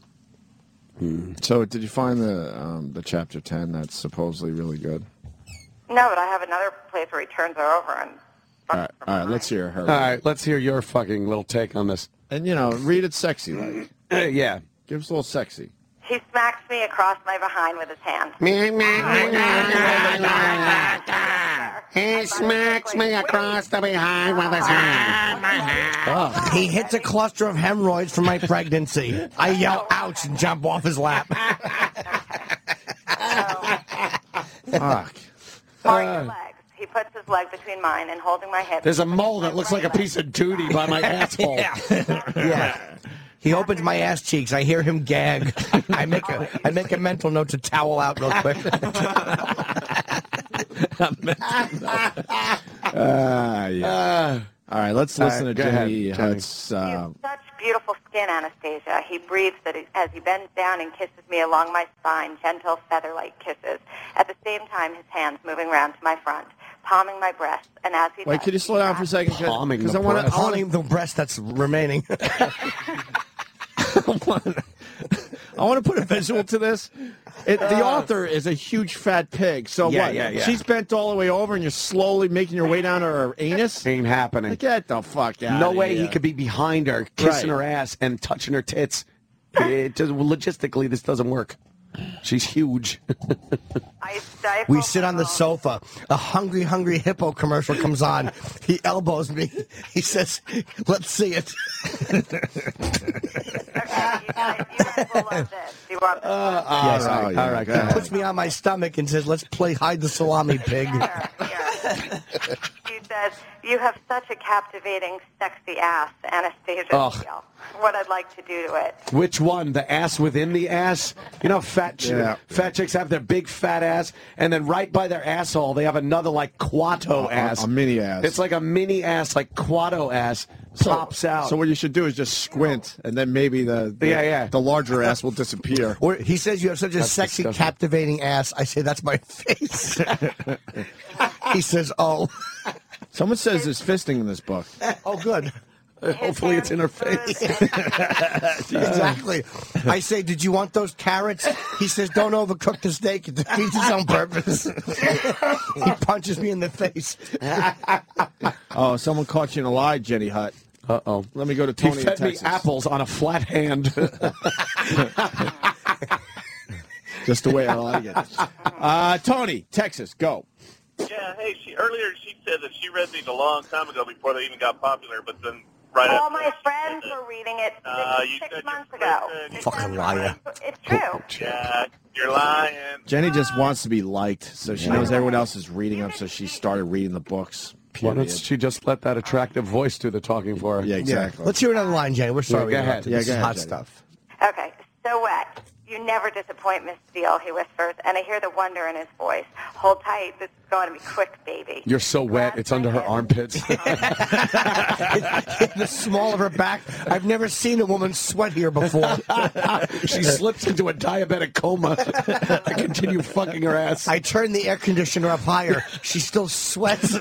So, did you find the um, the chapter ten that's supposedly really good? No, but I have another place where he turns her over and All right, all right. Let's hear her. All right, let's hear your fucking little take on this. And you know, read it sexy, like Uh, yeah. give us a little sexy. He smacks me across my behind with his hand. He smacks me across the behind with his hand. Oh, he hits a cluster of hemorrhoids from my pregnancy. I yell, ouch, and jump off his lap. Fuck. Or your legs. He puts his leg between mine and holding my hip. There's a mole that looks like a piece of duty by my asshole. Yeah. Yeah. He opens my ass cheeks. I hear him gag. I make a I make a mental note to towel out real quick. Ah, yeah. All right, let's All listen right, to go ahead, Jenny Jenny. Hutt's. Uh, Such beautiful skin, Anastasia. He breathes that he, as he bends down and kisses me along my spine, gentle feather-like kisses. At the same time, his hands moving round to my front, palming my breasts, and as he wait, does, could you slow down for a second? Palming Because the I want breast. to. Only the breast that's remaining. I want to put a visual to this. It, the author is a huge fat pig. So Yeah, what? yeah, yeah. She's bent all the way over, and you're slowly making your way down to her anus. Ain't happening. Get the fuck out. No of way here. he could be behind her, kissing Right. her ass and touching her tits. It just, logistically, this doesn't work. She's huge. I stifle We sit on the sofa. A Hungry Hungry Hippo commercial comes on. He elbows me. He says, let's see it. Okay, you guys, you guys will love this. Do you want this? Uh, Yes, all right, oh, yeah, all right. go Go He ahead. puts me on my stomach and says, let's play hide the salami, pig. Here, here. He says, you have such a captivating, sexy ass, Anastasia. Ugh. Steele. What I'd like to do to it. Which one? The ass within the ass? You know, fat ch- Yeah. fat chicks have their big fat ass, and then right by their asshole, they have another like quato A- ass. a mini ass. It's like a mini ass, like quato ass pops out. So what you should do is just squint, and then maybe the, the Yeah, yeah. the larger ass will disappear. Or he says you have such a That's sexy, disgusting. captivating ass. I say, that's my face. He says, oh. Someone says there's fisting in this book. Oh, good. Hopefully it's in her face. Exactly. I say, did you want those carrots? He says, don't overcook the steak. It defeats its own purpose. He punches me in the face. Oh, someone caught you in a lie, Jenny Hutt. Uh-oh. Let me go to He Tony in fed me Texas. apples on a flat hand. Just the way I like it. Uh, Tony, Texas, go. Yeah, hey, she earlier she said that she read these a long time ago before they even got popular, but then right All after my that, friends were reading it six, Uh, you six said months you're ago. Kristen. Fucking liar. It's true. Yeah, you're lying. Jenny just wants to be liked, so she knows everyone else is reading them, so she started reading the books. Why Period. don't she just let that attractive voice do the talking for her? Yeah, exactly. Let's hear another line, Jenny. We're sorry. go we ahead. interrupted. Yeah, This go is ahead, hot Jenny. stuff. Okay, so wet. You never disappoint, Miss Steele, he whispers, and I hear the wonder in his voice. Hold tight. This is going to be quick, baby. You're so wet, it's under her armpits. In the small of her back. I've never seen a woman sweat here before. She slips into a diabetic coma. I continue fucking her ass. I turn the air conditioner up higher. She still sweats.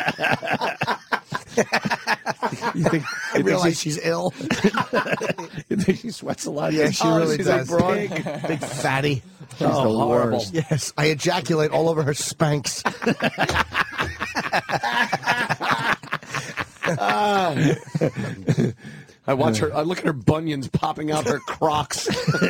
You think, I realize she's ill. you think she sweats a lot? Yeah, she Oh, really she's does. a broad. Big, big fatty. She's the horrible. worst. Yes, I ejaculate all over her Spanx. I watch her. I look at her bunions popping out her Crocs.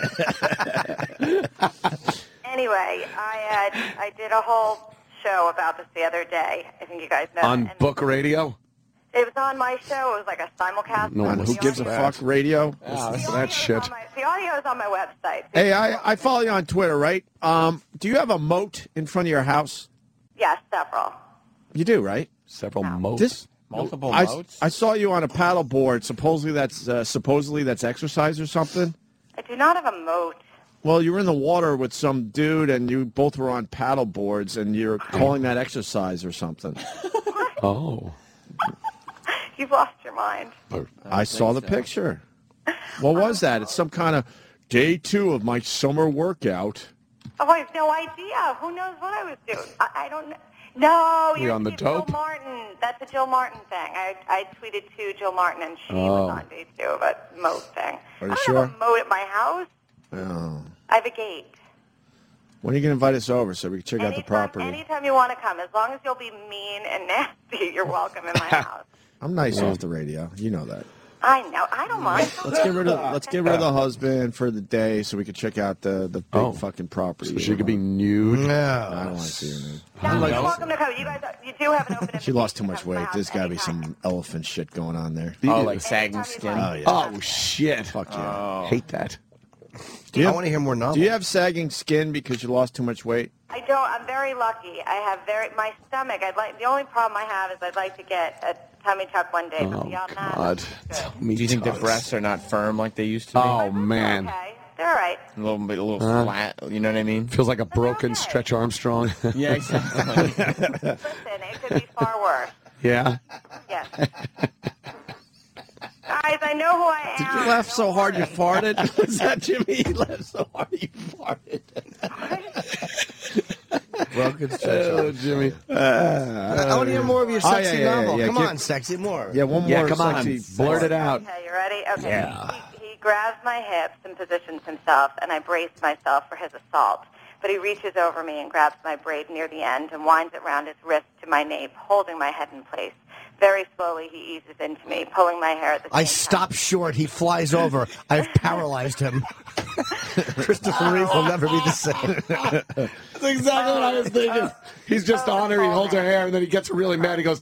Anyway, I uh, I did a whole show about this the other day. I think you guys know. On And Book Radio. It was on my show. It was like a simulcast. No And one who The gives a audio- fuck? Radio. Ah, listen to the that audio is shit. on my- The audio is on my website. So Hey, you I, can- I follow you on Twitter, right? Um, do you have a moat in front of your house? Yes, several. You do, right? Several moats. This Multiple I, moats? I saw you on a paddle board. Supposedly that's uh, supposedly that's exercise or something. I do not have a moat. Well, you were in the water with some dude, and you both were on paddle boards, and you're calling that exercise or something. Oh. You've lost your mind. I saw the picture. What was that? It's some kind of day two of my summer workout. Oh, I have no idea. Who knows what I was doing? I, I don't know. No, You you're on the thinking of dope? Jill Martin. That's a Jill Martin thing. I I tweeted to Jill Martin, and she Oh. was on day two of a moat thing. Are you I don't sure? have a moat at my house. Oh. I have a gate. When are you going to invite us over so we can check out the Anytime, property? anytime you want to come, as long as you'll be mean and nasty, you're welcome in my house. I'm nice off the radio. You know that. I know. I don't mind. Let's get rid of let's get rid of the husband for the day so we could check out the the big Oh. fucking property. So she could be nude. Yeah. I don't want to see her nude. You're welcome to come. You guys, are, you do have an open She lost too much weight. There's got to be some elephant shit going on there. Oh, like sagging skin. Oh yeah. Oh shit! Fuck yeah. Hate that. Do you I have, want to hear more novels. do you have sagging skin because you lost too much weight? I don't. I'm very lucky. I have very my stomach. I'd like. The only problem I have is I'd like to get a tummy tuck one day. But Oh beyond that, God. Do you think the breasts are not firm like they used to be? Oh man. okay, they're all right. A little bit, a little Uh, flat. You know what I mean? Feels like a broken Stretch Armstrong. Yeah, exactly. Listen, it could be far worse. Yeah. Yes. Guys, I know who I am. Did you laugh so hard you farted? Was that Jimmy? You laughed so hard you farted. Broken stretch. Oh, Jimmy. Uh, I want to hear more of your Oh, sexy yeah, yeah, novel. yeah, Come give- on, sexy, more. Yeah, one more. Yeah, come on. sexy- Blurt it out. Okay, you ready? Okay. Yeah. He, he grabs my hips and positions himself, and I brace myself for his assault. But he reaches over me and grabs my braid near the end and winds it round his wrist to my nape, holding my head in place. Very slowly, he eases into me, pulling my hair at the same I time. stop short. He flies over. I've paralyzed him. Christopher Reeve will never be the same. That's exactly what I was thinking. He's just on her. He holds her hair, and then he gets really mad. He goes.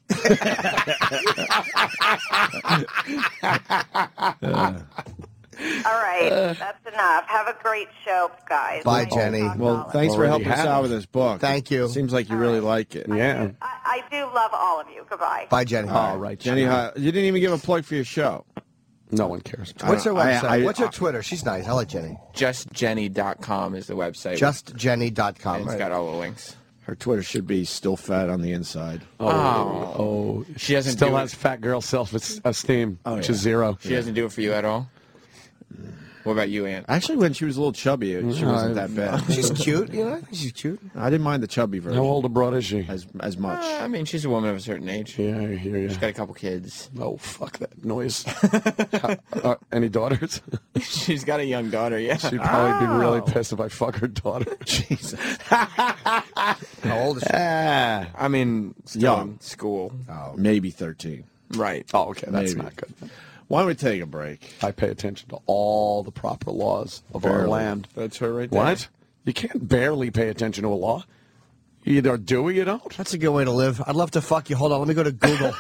All right, that's enough. Have a great show, guys. Bye, I will Jenny. talk Well, all of thanks for Already helping us have. out with this book. Thank you. Seems like you really like it. Yeah. I, I do love all of you. Goodbye. Bye, Jenny. All right, Jenny, uh, you didn't even give a plug for your show. No one cares. What's her I- website? I- What's her Twitter? She's nice. I like Jenny. just jenny dot com is the website. just jenny dot And com. it's got all the links. Her Twitter should be still fat on the inside. Oh, oh. She doesn't Still do has it. fat girl self-esteem, Oh, which yeah. is zero. She doesn't do it for you at all? What about you, Aunt? Actually, when she was a little chubby, she wasn't that bad. She's cute. You know, I think she's cute. I didn't mind the chubby version. How old abroad is she? As as much. Uh, I mean, she's a woman of a certain age. Yeah, I hear you. She's got a couple kids. Oh, fuck that noise. uh, any daughters? She's got a young daughter, yeah. She'd probably be really pissed if I fuck her daughter. Jesus. How old is she? Ah, I mean, still Young. in school. Oh, maybe thirteen. Right. Oh, okay, that's Maybe. not good. Why don't we take a break? I pay attention to all the proper laws of our Barely. land. That's her right there. What? You can't barely pay attention to a law. You either do or you don't. That's a good way to live. I'd love to fuck you. Hold on. Let me go to Google.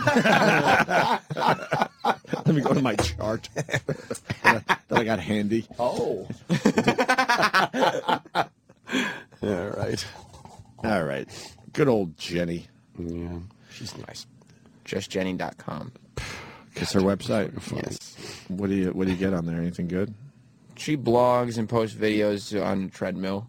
Let me go to my chart that I got handy. Oh. All right. All right. Good old Jenny. Yeah. She's nice. just jenny dot com. It's her website. Yes. What do you What do you get on there? Anything good? She blogs and posts videos on treadmill.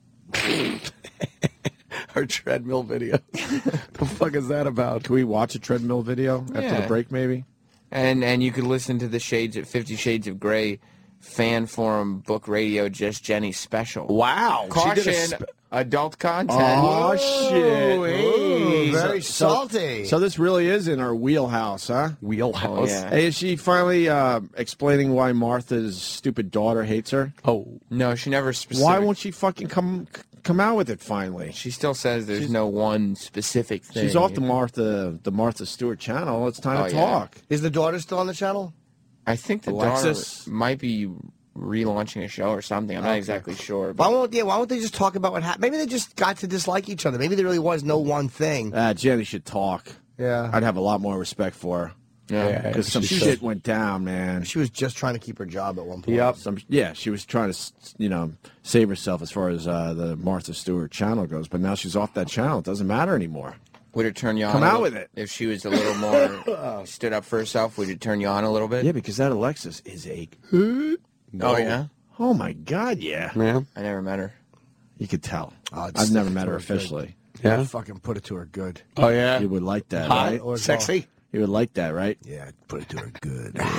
Her treadmill video. The fuck is that about? Can we watch a treadmill video after Yeah. the break, maybe? And and you could listen to the Shades of Fifty Shades of Grey fan forum book radio Just Jenny special. Wow. She did a Caution, spe- adult content. Oh, shit. Ooh, very So- salty. So this really is in our wheelhouse, huh? Wheelhouse. Oh, yeah. Hey, is she finally uh, explaining why Martha's stupid daughter hates her? Oh. No, she never specific. Why won't she fucking come come out with it finally? She still says there's no one specific thing. She's off the Martha the Martha Stewart channel. It's time Oh, to yeah. talk. Is the daughter still on the channel? I think the Alexis? daughter might be relaunching a show or something. I'm not exactly sure. Why But won't yeah? Why won't they just talk about what happened? Maybe they just got to dislike each other. Maybe there really was no one thing. Uh, Jenny should talk. Yeah. I'd have a lot more respect for her. yeah. Because some she shit should. went down, man. She was just trying to keep her job at one point. Yep. Some, yeah, she was trying to, you know, save herself as far as uh, the Martha Stewart channel goes. But now she's off that channel. It doesn't matter anymore. Would it turn you on? Come a out little- with it. If she was a little more stood up for herself, would it turn you on a little bit? Yeah, because that Alexis is a. Oh yeah. Oh my God, yeah. Yeah. I never met her. You could tell. Oh, it's I've never sticking met to her her good. officially. Yeah. Fucking put it to her good. Oh, yeah. You would like that, Hot right? or sexy? You would like that, right? Yeah, put it to her good. All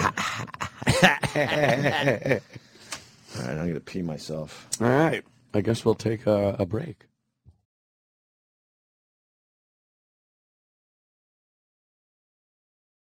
right, I'm gonna pee myself. All right. I guess we'll take a, a break.